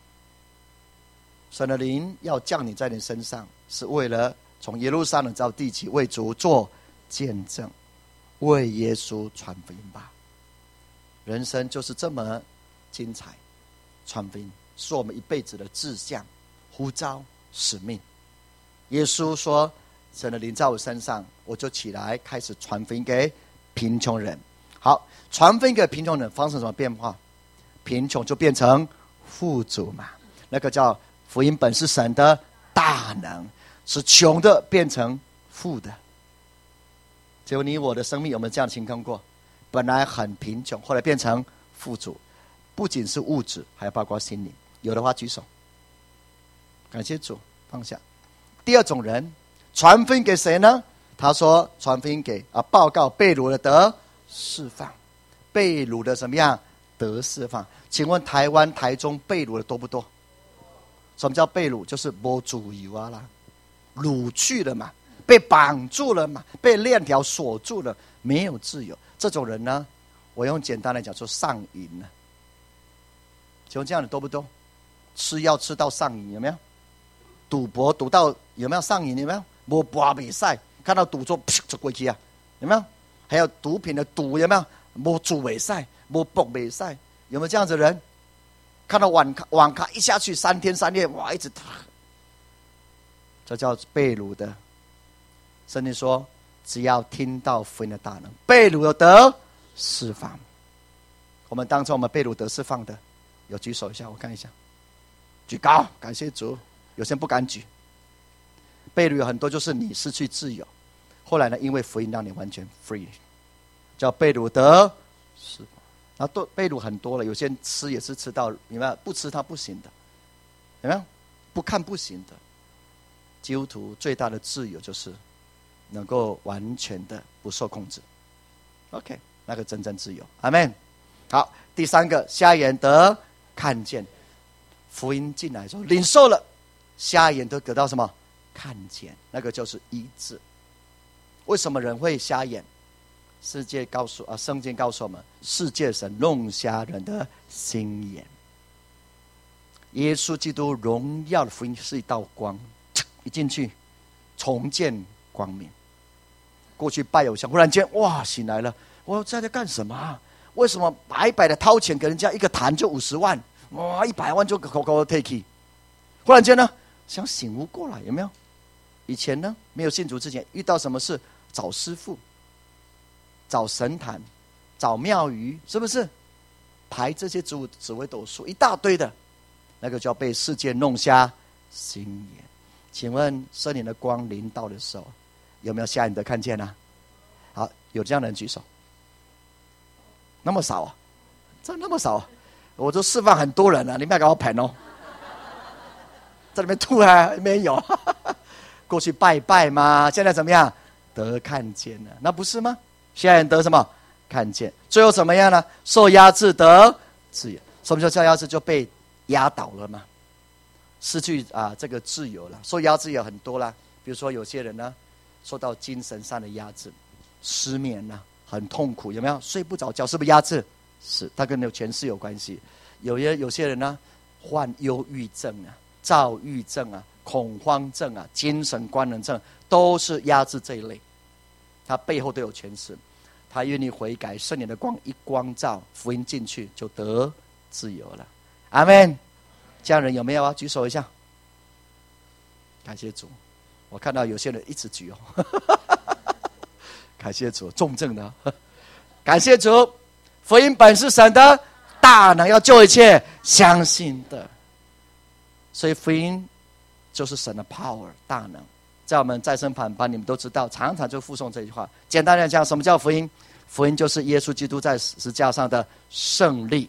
神的灵要降临在你身上，是为了从耶路撒冷到地极，为主做见证，为耶稣传福音吧。人生就是这么精彩，传福音是我们一辈子的志向、呼召、使命。耶稣说，神的灵在我身上，我就起来开始传福音给贫穷人。好，传福音给贫穷人发生什么变化？贫穷就变成富足嘛。那个叫福音本是神的大能，使穷的变成富的。结果你我的生命有没有这样的情况过？本来很贫穷，后来变成富足，不仅是物质，还包括心灵。有的话举手。感谢主，放下。第二种人，传福音给谁呢？他说传福音给报告被掳的得释放，被掳的怎么样得释放？请问台湾台中被掳的多不多？什么叫被掳？就是没自由啊啦，掳去了嘛，被绑住了嘛，被链条锁住了，没有自由。这种人呢，我用简单来讲说上瘾了。请问这样的多不多？吃药吃到上瘾有没有？赌博赌到有没有上瘾？有没有？没博比赛看到赌桌噗就过去啊，有没有？还有毒品的赌有没有？没赌比赛，没博比赛，有没有这样子的人？看到网咖一下去3天3夜，哇，一直打，这叫被掳的。圣经说，只要听到福音的大能，被掳有得释放。我们当中我们被掳得释放的，有举手一下，我看一下，举高，感谢主。有些人不敢举。被掳有很多就是你失去自由，后来呢，因为福音让你完全 free， 叫被掳得释放。然后被掳很多了，有些人吃也是吃到，有没有？不吃他不行的，有没有？不看不行的。基督徒最大的自由就是能够完全的不受控制。OK， 那个真正自由。阿们。好，第三个，瞎眼得看见，福音进来之后领受了，瞎眼都得到什么？看见，那个就是医治。为什么人会瞎眼？圣经告诉我们，世界神弄瞎人的心眼。耶稣基督荣耀的福音是一道光，一进去重见光明。过去拜偶像，忽然间哇醒来了，我在这干什么啊？为什么白白的掏钱给人家一个坛就50万，哇100万就口口 take？ 忽然间呢，想醒悟过来，有没有？以前呢，没有信主之前，遇到什么事找师父，找神坛，找庙宇，是不是？排这些紫微斗数一大堆的，那个就要被世界弄瞎心眼。请问圣灵的光临到的时候，有没有瞎眼的看见呢？好，有这样的人举手。那么少啊？这那么少啊？我都释放很多人了，你不要给我盘哦。在里面吐啊，没有。过去拜拜嘛，现在怎么样？得看见了，那不是吗？现在得什么？看见。最后怎么样呢？受压制得自由。什么叫受压制？就被压倒了嘛，失去这个自由了。受压制有很多啦，比如说有些人呢，受到精神上的压制，失眠了，很痛苦，有没有？睡不着觉，是不是压制？是，它跟权势有关系。有些人呢，患忧郁症啊、躁郁症啊、恐慌症啊、精神官能症，都是压制这一类。他背后都有权势，他愿意悔改，圣灵的光一光照，福音进去就得自由了。阿们。这样人有没有啊？举手一下。感谢主，我看到有些人一直举哦。感谢主，重症的。感谢主，福音本是神的大能，要救一切相信的。所以福音就是神的 power 大能。在我们再生盘班，你们都知道，常常就附送这句话。简单来讲，什么叫福音？福音就是耶稣基督在十字架上的胜利，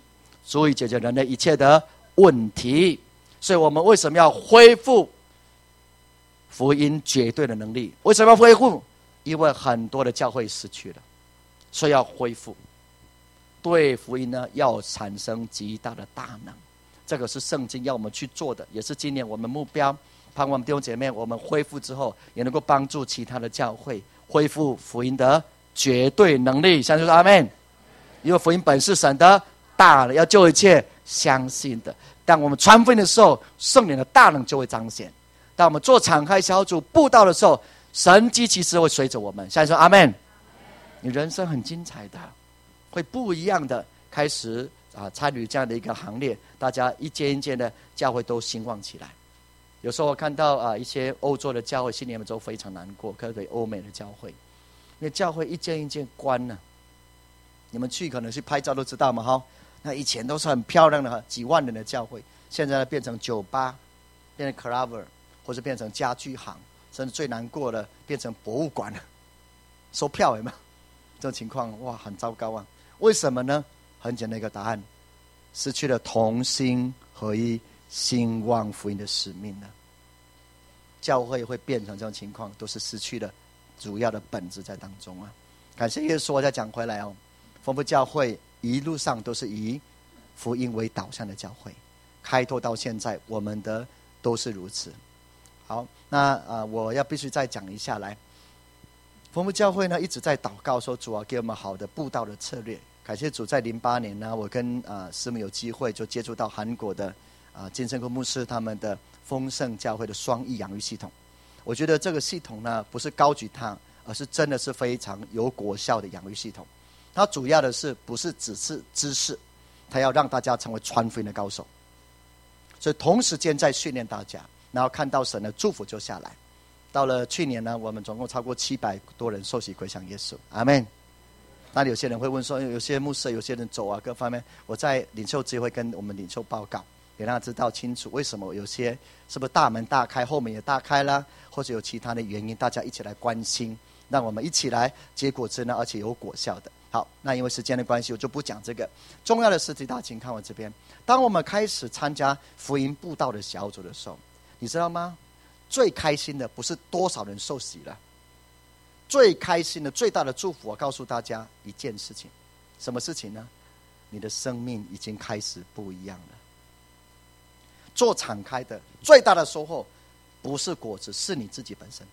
足以解决人类一切的问题。所以我们为什么要恢复福音绝对的能力？为什么要恢复？因为很多的教会失去了，所以要恢复。对福音呢，要产生极大的大能，这个是圣经要我们去做的，也是今年我们目标。盼望弟兄姐妹，我们恢复之后，也能够帮助其他的教会恢复福音的绝对能力。相信说阿们。因为福音本是神的大了，要救一切相信的。当我们传福音的时候，圣灵的大能就会彰显。当我们做敞开小组布道的时候，神迹奇事会随着我们。相信说阿们。你人生很精彩的，会不一样的开始参与这样的一个行列，大家一间一间的教会都兴旺起来。有时候我看到一些欧洲的教会，新年的时候非常难过，特别欧美的教会，因为教会一间一间关了。你们去可能去拍照都知道嘛，哈。那以前都是很漂亮的几万人的教会，现在变成酒吧，变成 club， 或者变成家具行，甚至最难过的变成博物馆了，收票有没有？这种情况哇，很糟糕啊！为什么呢？很简单一个答案，失去了同心合一、兴旺福音的使命了。教会会变成这种情况，都是失去了主要的本质在当中啊。感谢耶稣。我再讲回来哦，丰富教会一路上都是以福音为导向的教会，开拓到现在，我们的都是如此。好，那我要必须再讲一下来。丰富教会呢一直在祷告说，主啊，给我们好的布道的策略。感谢主，在08年呢，我跟师母有机会就接触到韩国的金圣科牧师他们的丰盛教会的双翼养育系统。我觉得这个系统呢不是高举它，而是真的是非常有果效的养育系统。它主要的是不是只是知识，它要让大家成为传福音的高手。所以同时间在训练大家，然后看到神的祝福就下来。到了去年呢，我们总共超过700多人受洗归向耶稣，阿们。那有些人会问说，有些牧师有些人走啊，各方面，我在领袖之会跟我们领袖报告，给大家知道清楚为什么有些是不是大门大开，后门也大开啦，或者有其他的原因，大家一起来关心，让我们一起来结果子呢，而且有果效的。好，那因为时间的关系，我就不讲这个重要的事情。大家请看我这边，当我们开始参加福音布道的小组的时候，你知道吗？最开心的不是多少人受洗了，最开心的最大的祝福，我告诉大家一件事情，什么事情呢？你的生命已经开始不一样了。做敞开的最大的收获不是果子，是你自己本身。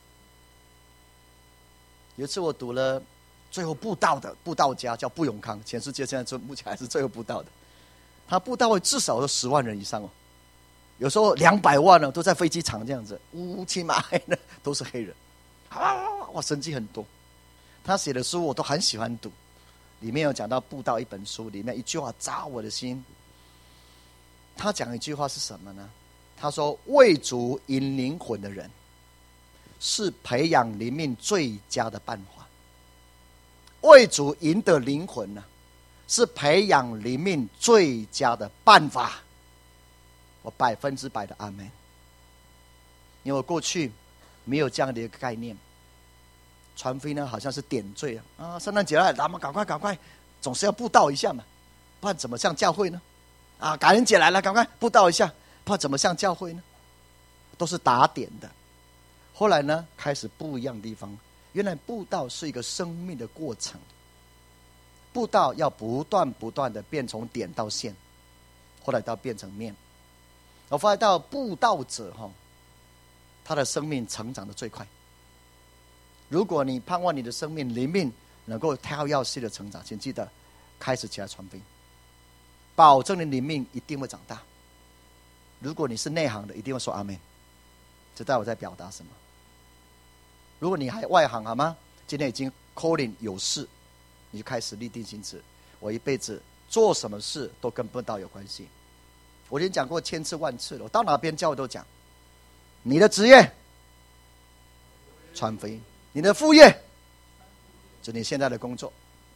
有一次我读了最后布道的布道家叫布永康，全世界现在目前还是最后布道的，他布道会至少有10万人以上哦，有时候200万呢，都在飞机场这样子，乌漆嘛黑的都是黑人，哇，神迹很多。他写的书我都很喜欢读，里面有讲到布道一本书，里面一句话扎我的心。他讲一句话是什么呢？他说，为主引灵魂的人是培养灵命最佳的办法。为主赢得灵魂呢，是培养灵命最佳的办法。我100%的阿们。因为我过去没有这样的一个概念，传福音呢好像是点缀啊，圣诞节了，咱们赶快，总是要布道一下嘛，不然怎么像教会呢？感恩节来了，赶快布道一下，不然怎么像教会呢？都是打点的。后来呢，开始不一样的地方，原来布道是一个生命的过程，布道要不断的变从点到线，后来到变成面。我发现到布道者他的生命成长的最快。如果你盼望你的生命灵命能够跳跃式的成长，请记得开始起来传福音，保证你灵命一定会长大。如果你是内行的，一定会说阿们，知道我在表达什么。如果你还外行，好吗？今天已经 calling 有事，你就开始立定心志，我一辈子做什么事都跟布道有关系。我已经讲过千次万次了，我到哪边教我都讲，你的职业传福音，你的副业就你现在的工作，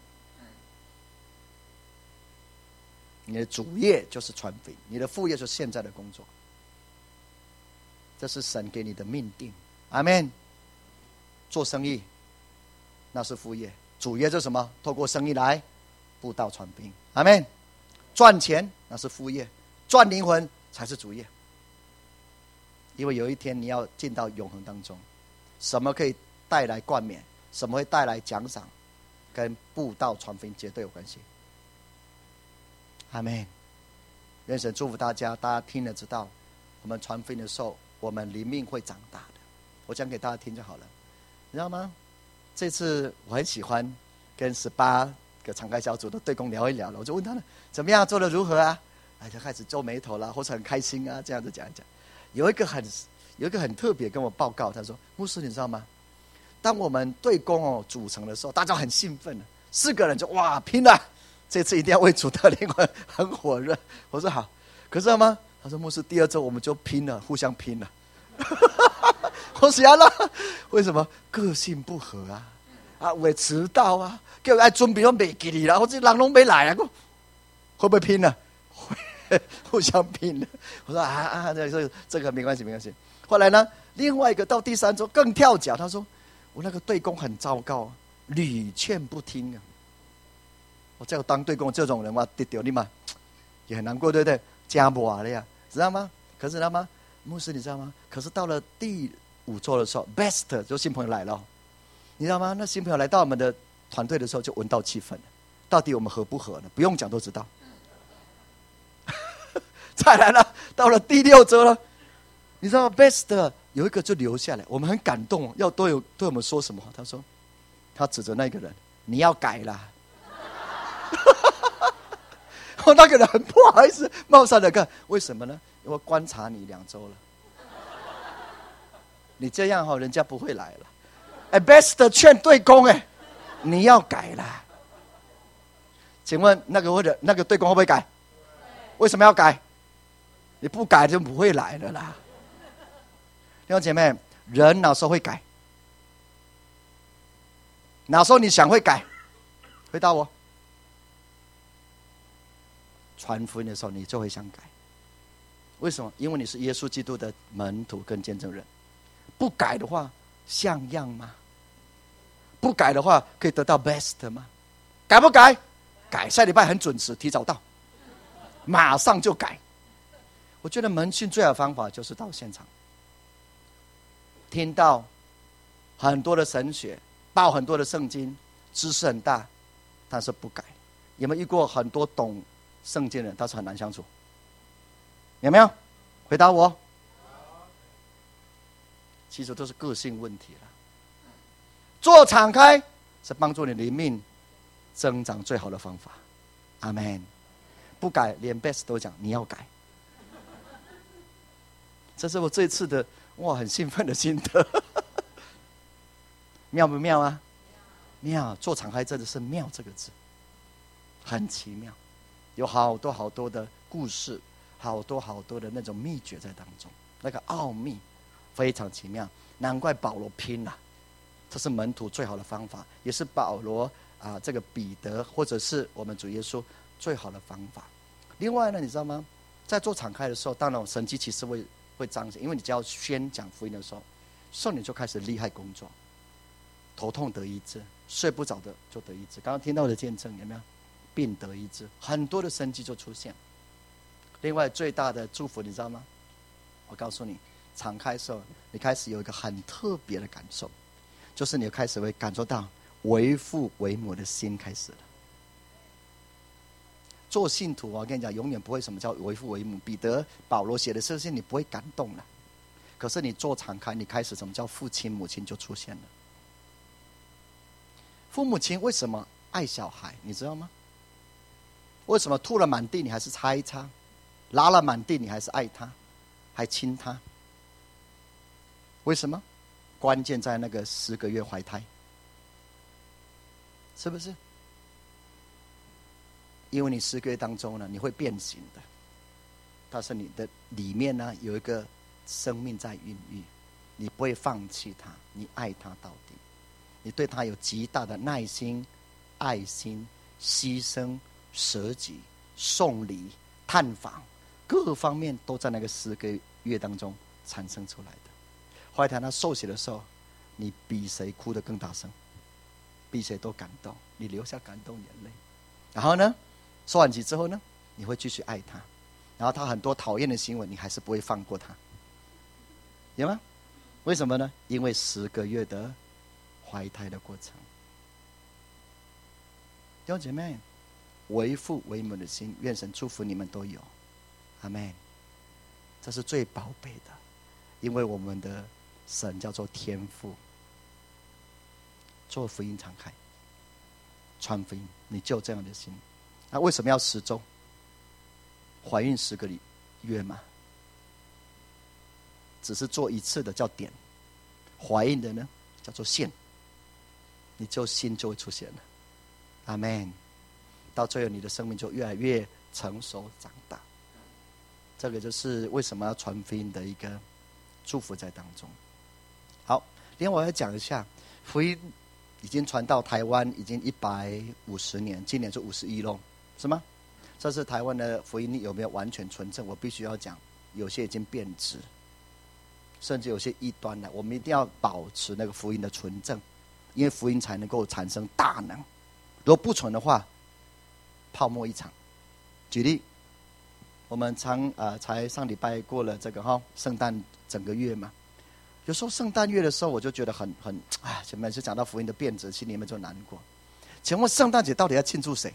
你的主业就是传福音，你的副业就是现在的工作。这是神给你的命定，阿们。做生意那是副业，主业是什么？透过生意来布道传福音，阿们。 赚钱那是副业，赚灵魂才是主业。因为有一天你要进到永恒当中，什么可以带来冠冕，什么会带来奖赏，跟布道传福音绝对有关系。阿们。愿神祝福大家，大家听了知道，我们传福音的时候，我们灵命会长大的。我讲给大家听就好了，你知道吗？这次我很喜欢跟18个敞开小组的队工聊一聊了，我就问他们怎么样，做得如何啊？就开始皱眉头啦，或者很开心啊，这样子讲一讲。有一个很特别跟我报告，他说：“牧师，你知道吗？当我们队工组成的时候，大家很兴奋，4个人就哇拼了，这次一定要为主的灵魂很火热。”我说好，可是知道吗？他说牧师，第2周我们就拼了，互相拼了。我想了，为什么？个性不合啊，会迟到啊，叫爱准备都没给你啦，或者人都没来啊，会不会拼了？互相拼了。我说这个没关系没关系。后来呢，另外一个到第3周更跳脚，他说我那个队工很糟糕，屡劝不听啊。我叫我当队工这种人嘛，得掉你嘛，也很难过，对不对？加磨了呀，知道吗？可是知道吗？牧师你知道吗？可是到了第5周的时候 ，Best 就新朋友来了，你知道吗？那新朋友来到我们的团队的时候，就闻到气氛了。到底我们合不合呢？不用讲都知道。再来了，到了第6周了，你知道吗 ？Best 有一个就留下来，我们很感动，要对我们说什么？他说，他指着那个人，你要改啦。我那个人很不好意思冒上来看，为什么呢？因为观察你2周了，你这样人家不会来了。Best 劝对工你要改啦。请问那个对工会不会改？为什么要改？你不改就不会来了啦。弟兄姐妹，人哪时候会改？哪时候你想会改？回答我。传福音的时候，你就会想改。为什么？因为你是耶稣基督的门徒跟见证人。不改的话，像样吗？不改的话，可以得到 best 吗？改不改？改，下礼拜很准时，提早到，马上就改。我觉得门训最好的方法就是到现场，听到很多的神学，报很多的圣经，知识很大，但是不改。有没有遇过很多懂圣经的人，但是很难相处？有没有？回答我。其实都是个性问题了。做敞开是帮助你灵命增长最好的方法。阿们。不改，连 best 都讲你要改。这是我这次的很兴奋的心得。妙不妙啊？妙！做敞开真的是妙这个字，很奇妙，有好多好多的故事，好多好多的那种秘诀在当中，那个奥秘非常奇妙。难怪保罗拼了，这是门徒最好的方法，也是保罗这个彼得或者是我们主耶稣最好的方法。另外呢，你知道吗？在做敞开的时候，当然神迹奇事会彰显，因为你只要宣讲福音的时候你就开始厉害工作，头痛得医治，睡不着的就得医治。刚刚听到的见证有没有？病得医治，很多的神迹就出现。另外最大的祝福你知道吗？我告诉你，敞开的时候，你开始有一个很特别的感受，就是你开始会感受到为父为母的心开始了。做信徒我跟你讲，永远不会什么叫为父为母。彼得、保罗写的这些你不会感动了，可是你做敞开，你开始什么叫父亲母亲就出现了。父母亲为什么爱小孩你知道吗？为什么吐了满地你还是擦一擦，拉了满地你还是爱他，还亲他？为什么？关键在那个10个月怀胎，是不是？因为你10个月当中呢，你会变形的，但是你的里面呢有一个生命在孕育，你不会放弃他，你爱他到底，你对他有极大的耐心、爱心、牺牲、舍己、送礼、探访，各方面都在那个10个月当中产生出来的。后来他受洗的时候，你比谁哭得更大声，比谁都感动，你流下感动眼泪。然后呢，受完洗之后呢， 你会继续爱他，然后他很多讨厌的行为，你还是不会放过他，有吗？为什么呢？因为10个月的怀胎的过程。弟兄姐妹，为父为母的心，愿神祝福你们都有，阿们。这是最宝贝的，因为我们的神叫做天父。做福音敞开，传福音，你就这样的心。那为什么要10周？怀孕10个月嘛，只是做一次的叫点，怀孕的呢叫做线，你就心就会出现了，阿们。到最后你的生命就越来越成熟长大，这个就是为什么要传福音的一个祝福在当中。好，另外我要讲一下，福音已经传到台湾已经150年，今年就51咯，是吗？这是台湾的福音有没有完全纯正？我必须要讲，有些已经变质，甚至有些异端了。我们一定要保持那个福音的纯正，因为福音才能够产生大能。如果不纯的话，泡沫一场。举例，我们才上礼拜过了这个圣诞整个月嘛。有时候圣诞月的时候，我就觉得很每次讲到福音的变质，心里面就难过。请问圣诞节到底要庆祝谁？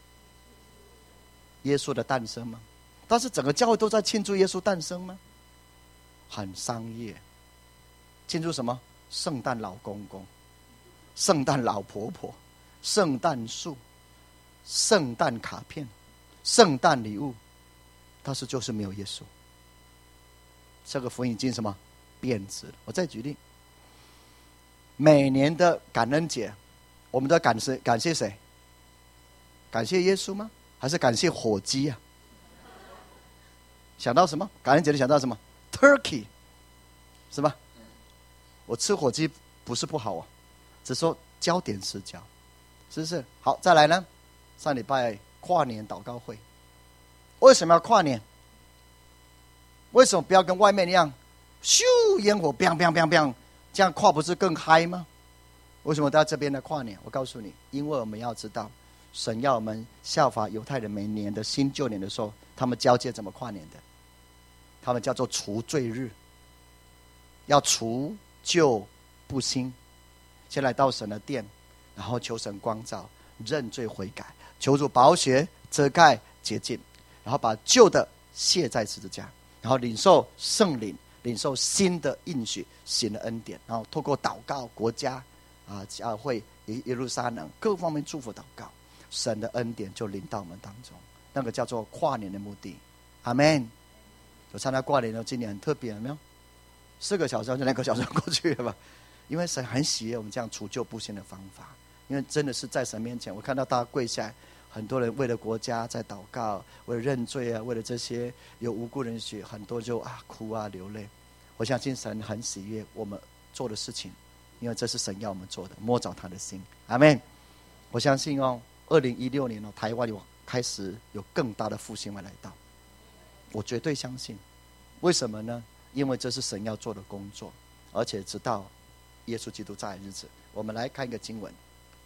耶稣的诞生吗？但是整个教会都在庆祝耶稣诞生吗？很商业。庆祝什么？圣诞老公公、圣诞老婆婆、圣诞树、圣诞卡片、圣诞礼物，但是就是没有耶稣。这个福音已经什么变质了。我再举例，每年的感恩节，我们都感谢谁？感谢耶稣吗？还是感谢火鸡啊？想到什么？感恩节就想到什么 ？Turkey， 是吧？我吃火鸡不是不好啊，只是说焦点失焦，是不是？好，再来呢，上礼拜跨年祷告会，为什么要跨年？为什么不要跟外面一样，咻烟火 biang biang biang biang， 这样跨不是更嗨吗？为什么在这边来跨年？我告诉你，因为我们要知道，神要我们效法犹太人每年的新旧年的时候，他们交接怎么跨年的？他们叫做除罪日，要除旧布新。先来到神的殿，然后求神光照，认罪悔改，求主宝血遮盖洁净，然后把旧的卸在十字架，然后领受圣灵，领受新的应许，新的恩典，然后透过祷告，国家教会耶路撒冷各方面祝福祷告，神的恩典就临到我们当中。那个叫做跨年的目的。阿们。有参加跨年的，今年很特别，有没有？4个小时就2个小时过去了吧？因为神很喜悦我们这样除旧布新的方法，因为真的是在神面前，我看到大家跪下来，很多人为了国家在祷告，为了认罪啊，为了这些有无辜人血，很多就哭流泪。我相信神很喜悦我们做的事情，因为这是神要我们做的，摸着他的心。阿们。我相信2016年台湾开始有更大的复兴会来到，我绝对相信。为什么呢？因为这是神要做的工作，而且直到耶稣基督在的日子。我们来看一个经文，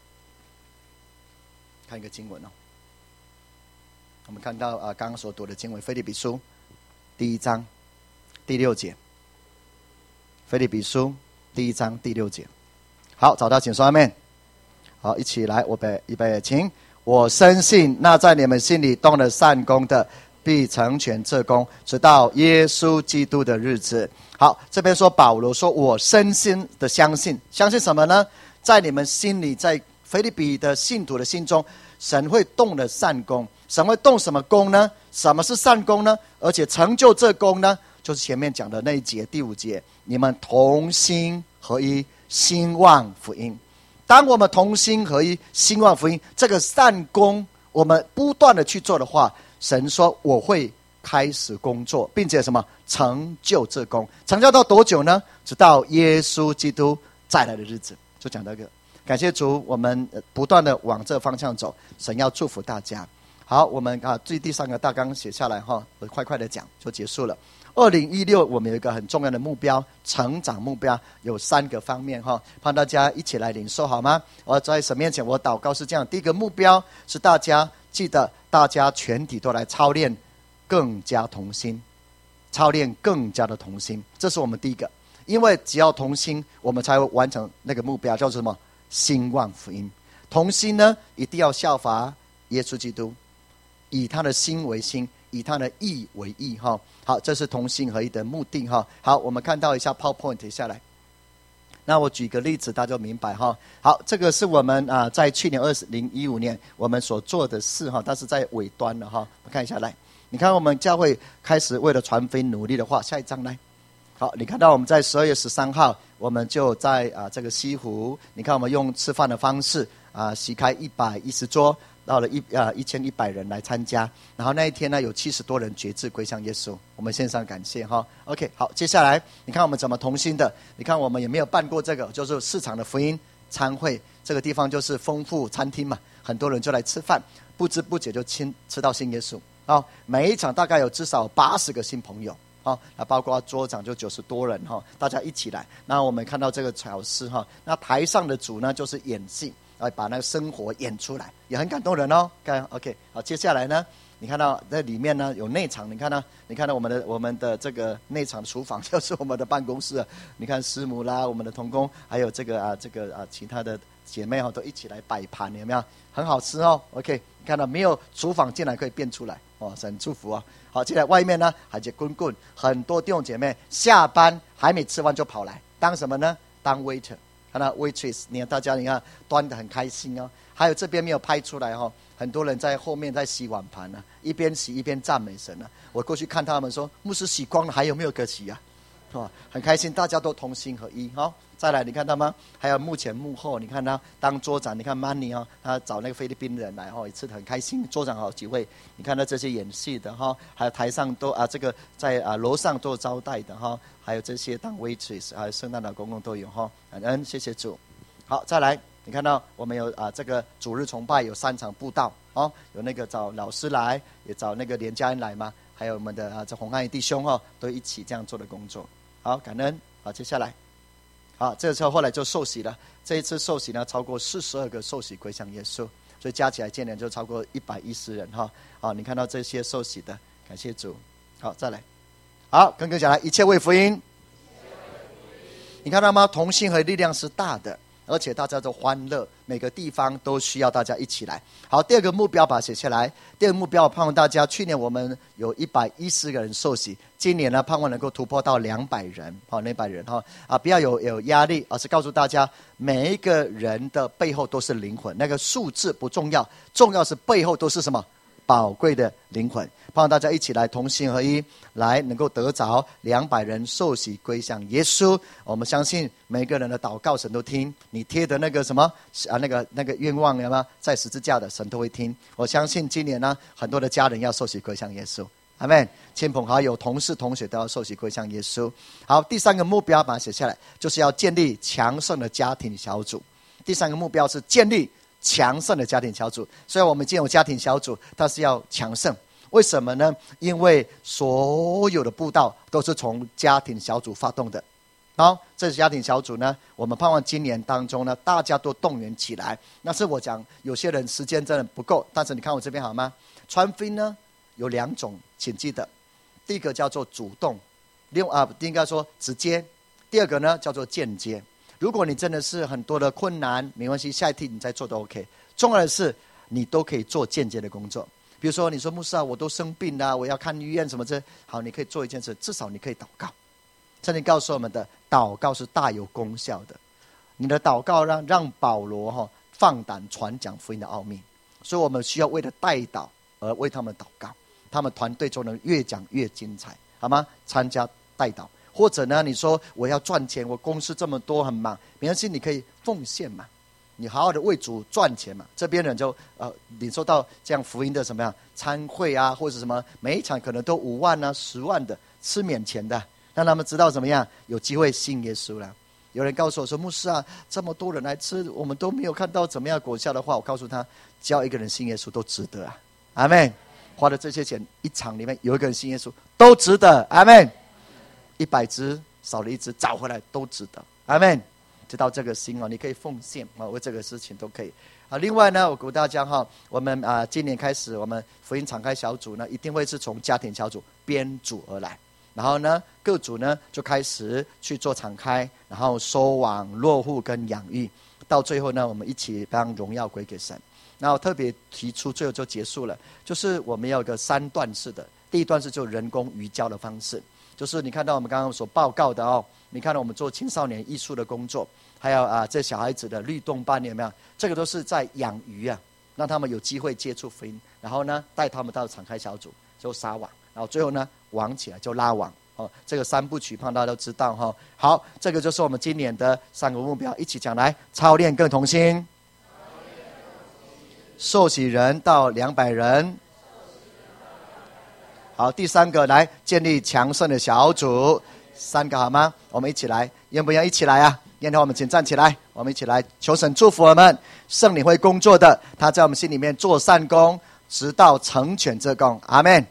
我们看到刚刚所读的经文，腓立比书第1章第6节。腓立比书第1章第6节。好，找到请说阿们。好，一起来，预备请。我深信那在你们心里动了善工的，必成全这工，直到耶稣基督的日子。好，这边说保罗说，我深心的相信什么呢？在你们心里，在腓立比的信徒的心中，神会动了善工。神会动什么工呢？什么是善工呢？而且成就这工呢，就是前面讲的那一节第5节，你们同心合一，兴旺福音。当我们同心合一，兴旺福音，这个善工我们不断的去做的话，神说我会开始工作，并且什么成就这工。成就到多久呢？直到耶稣基督再来的日子。就讲这个。感谢主，我们不断的往这方向走，神要祝福大家。好，我们第3个大纲写下来我快的讲就结束了。2016我们有一个很重要的目标，成长目标有3个方面盼大家一起来领受好吗？我在神面前我祷告是这样，第一个目标是大家记得大家全体都来操练，更加同心，操练更加的同心，这是我们第一个。因为只要同心，我们才会完成那个目标，叫做什么？兴旺福音。同心呢，一定要效法耶稣基督，以他的心为心，以他的意为意。好，这是同心合一的目的。好，我们看到一下 PowerPoint 下来。那我举个例子，大家就明白。好，这个是我们在去年2015年我们所做的事，但是在尾端了。我们看一下来，你看我们教会开始为了传福音努力的话，下一章来。好，你看到我们在12月13号，我们就在这个西湖，你看我们用吃饭的方式席开110桌，到了1100人来参加，然后那一天呢有70多人决志归向耶稣，我们线上感谢。OK， 好，接下来你看我们怎么同心的，你看我们也没有办过这个，就是市场的福音餐会，这个地方就是丰富餐厅嘛，很多人就来吃饭，不知不觉就吃到信耶稣。每一场大概有至少80个新朋友。那包括桌长就90多人大家一起来。那我们看到这个巧思那台上的主呢就是演戏，把那个生活演出来，也很感动人OK， 好，接下来呢，你看到在里面呢有内场，你看到我们的这个内场厨房就是我们的办公室。你看师母啦，我们的同工，还有这个其他的姐妹都一起来摆盘，有没有？很好吃OK， 你看到没有？厨房竟然可以变出来很祝福好，接下来外面呢还有滚滚，很多弟兄姐妹下班还没吃完就跑来当什么呢？当 waiter， 看到 waitress， 你看大家端得很开心还有这边没有拍出来很多人在后面在洗碗盘一边洗一边赞美神我过去看他们说，牧师洗光了，还有没有可洗很开心，大家都同心合一。再来你看到吗？还有幕前幕后，你看他当桌长，你看 Money 他找那个菲律宾人来也吃得很开心。桌长好几位，你看到这些演戏的还有台上都这个在楼上做招待的还有这些当 waitress， 还有圣诞老公公都有感恩，谢谢主。好，再来你看到我们有这个主日崇拜有3场布道有那个找老师来，也找那个连家人来嘛，还有我们的这洪汉弟兄都一起这样做的工作。好，感恩。好，接下来这个时候后来就受洗了，这一次受洗呢超过42个受洗归向耶稣，所以加起来今年就超过110人你看到这些受洗的，感谢主。好，再来，好，跟讲来，一切为福音。你看到吗？同心和力量是大的，而且大家都欢乐，每个地方都需要大家一起来。好，第二个目标把它写下来。第二个目标，我盼望大家，去年我们有110个人受洗，今年呢盼望能够突破到200人，200人不要有压力，而是告诉大家，每一个人的背后都是灵魂，那个数字不重要，重要是背后都是什么？宝贵的灵魂。盼望大家一起来同心合一，来能够得着200人受洗归向耶稣。我们相信每个人的祷告神都听，你贴的那个什么那个愿望有没有在十字架的，神都会听。我相信今年呢很多的家人要受洗归向耶稣，阿们。亲朋好友同事同学都要受洗归向耶稣。好，第3个目标把它写下来，就是要建立强盛的家庭小组。第3个目标是建立强盛的家庭小组。虽然我们已经有家庭小组，但是要强盛。为什么呢？因为所有的布道都是从家庭小组发动的。好，这家庭小组呢，我们盼望今年当中呢，大家都动员起来。那是我讲，有些人时间真的不够，但是你看我这边好吗？传福音呢有2种，请记得，第一个叫做主动，应该说直接；第二个呢叫做间接。如果你真的是很多的困难，没关系，下一题你再做都 OK。重要的是你都可以做间接的工作。比如说你说牧师我都生病了，我要看医院什么这，好，你可以做一件事，至少你可以祷告。圣经告诉我们的祷告是大有功效的，你的祷告让保罗放胆传讲福音的奥秘。所以我们需要为了代祷而为他们祷告，他们团队就能越讲越精彩，好吗？参加代祷。或者呢你说我要赚钱，我公司这么多很忙，没关系，你可以奉献嘛，你好好的为主赚钱嘛。这边人就领受到这样福音的什么样参会或者什么，每一场可能都5万10万的，吃免钱的，让他们知道怎么样有机会信耶稣了。有人告诉我说，牧师这么多人来吃，我们都没有看到怎么样果效的话，我告诉他，只要一个人信耶稣都值得阿们。花的这些钱，一场里面有一个人信耶稣都值得，阿们。100只少了1只找回来都值得，阿们。 知道这个心你可以奉献为这个事情都可以。另外呢，我鼓励大家我们今年开始，我们福音敞开小组呢，一定会是从家庭小组编组而来，然后呢，各组呢就开始去做敞开，然后收网、落户跟养育，到最后呢，我们一起将荣耀归给神。那我特别提出，最后就结束了，就是我们要有个3段式的。第一段是就人工鱼教的方式，就是你看到我们刚刚所报告的你看到我们做青少年艺术的工作，还有这小孩子的律动班，有没有？这个都是在养鱼让他们有机会接触福音，然后呢带他们到敞开小组就撒网，然后最后呢网起来就拉网这个3部曲大家都知道好，这个就是我们今年的3个目标，一起讲来：操练更同心，受洗人到200人。好，第3个来建立强盛的小组，3个好吗？我们一起来，愿不愿意一起来啊？然后我们请站起来，我们一起来求神祝福我们。圣灵会工作的，他在我们心里面做善工，直到成全这工。阿们。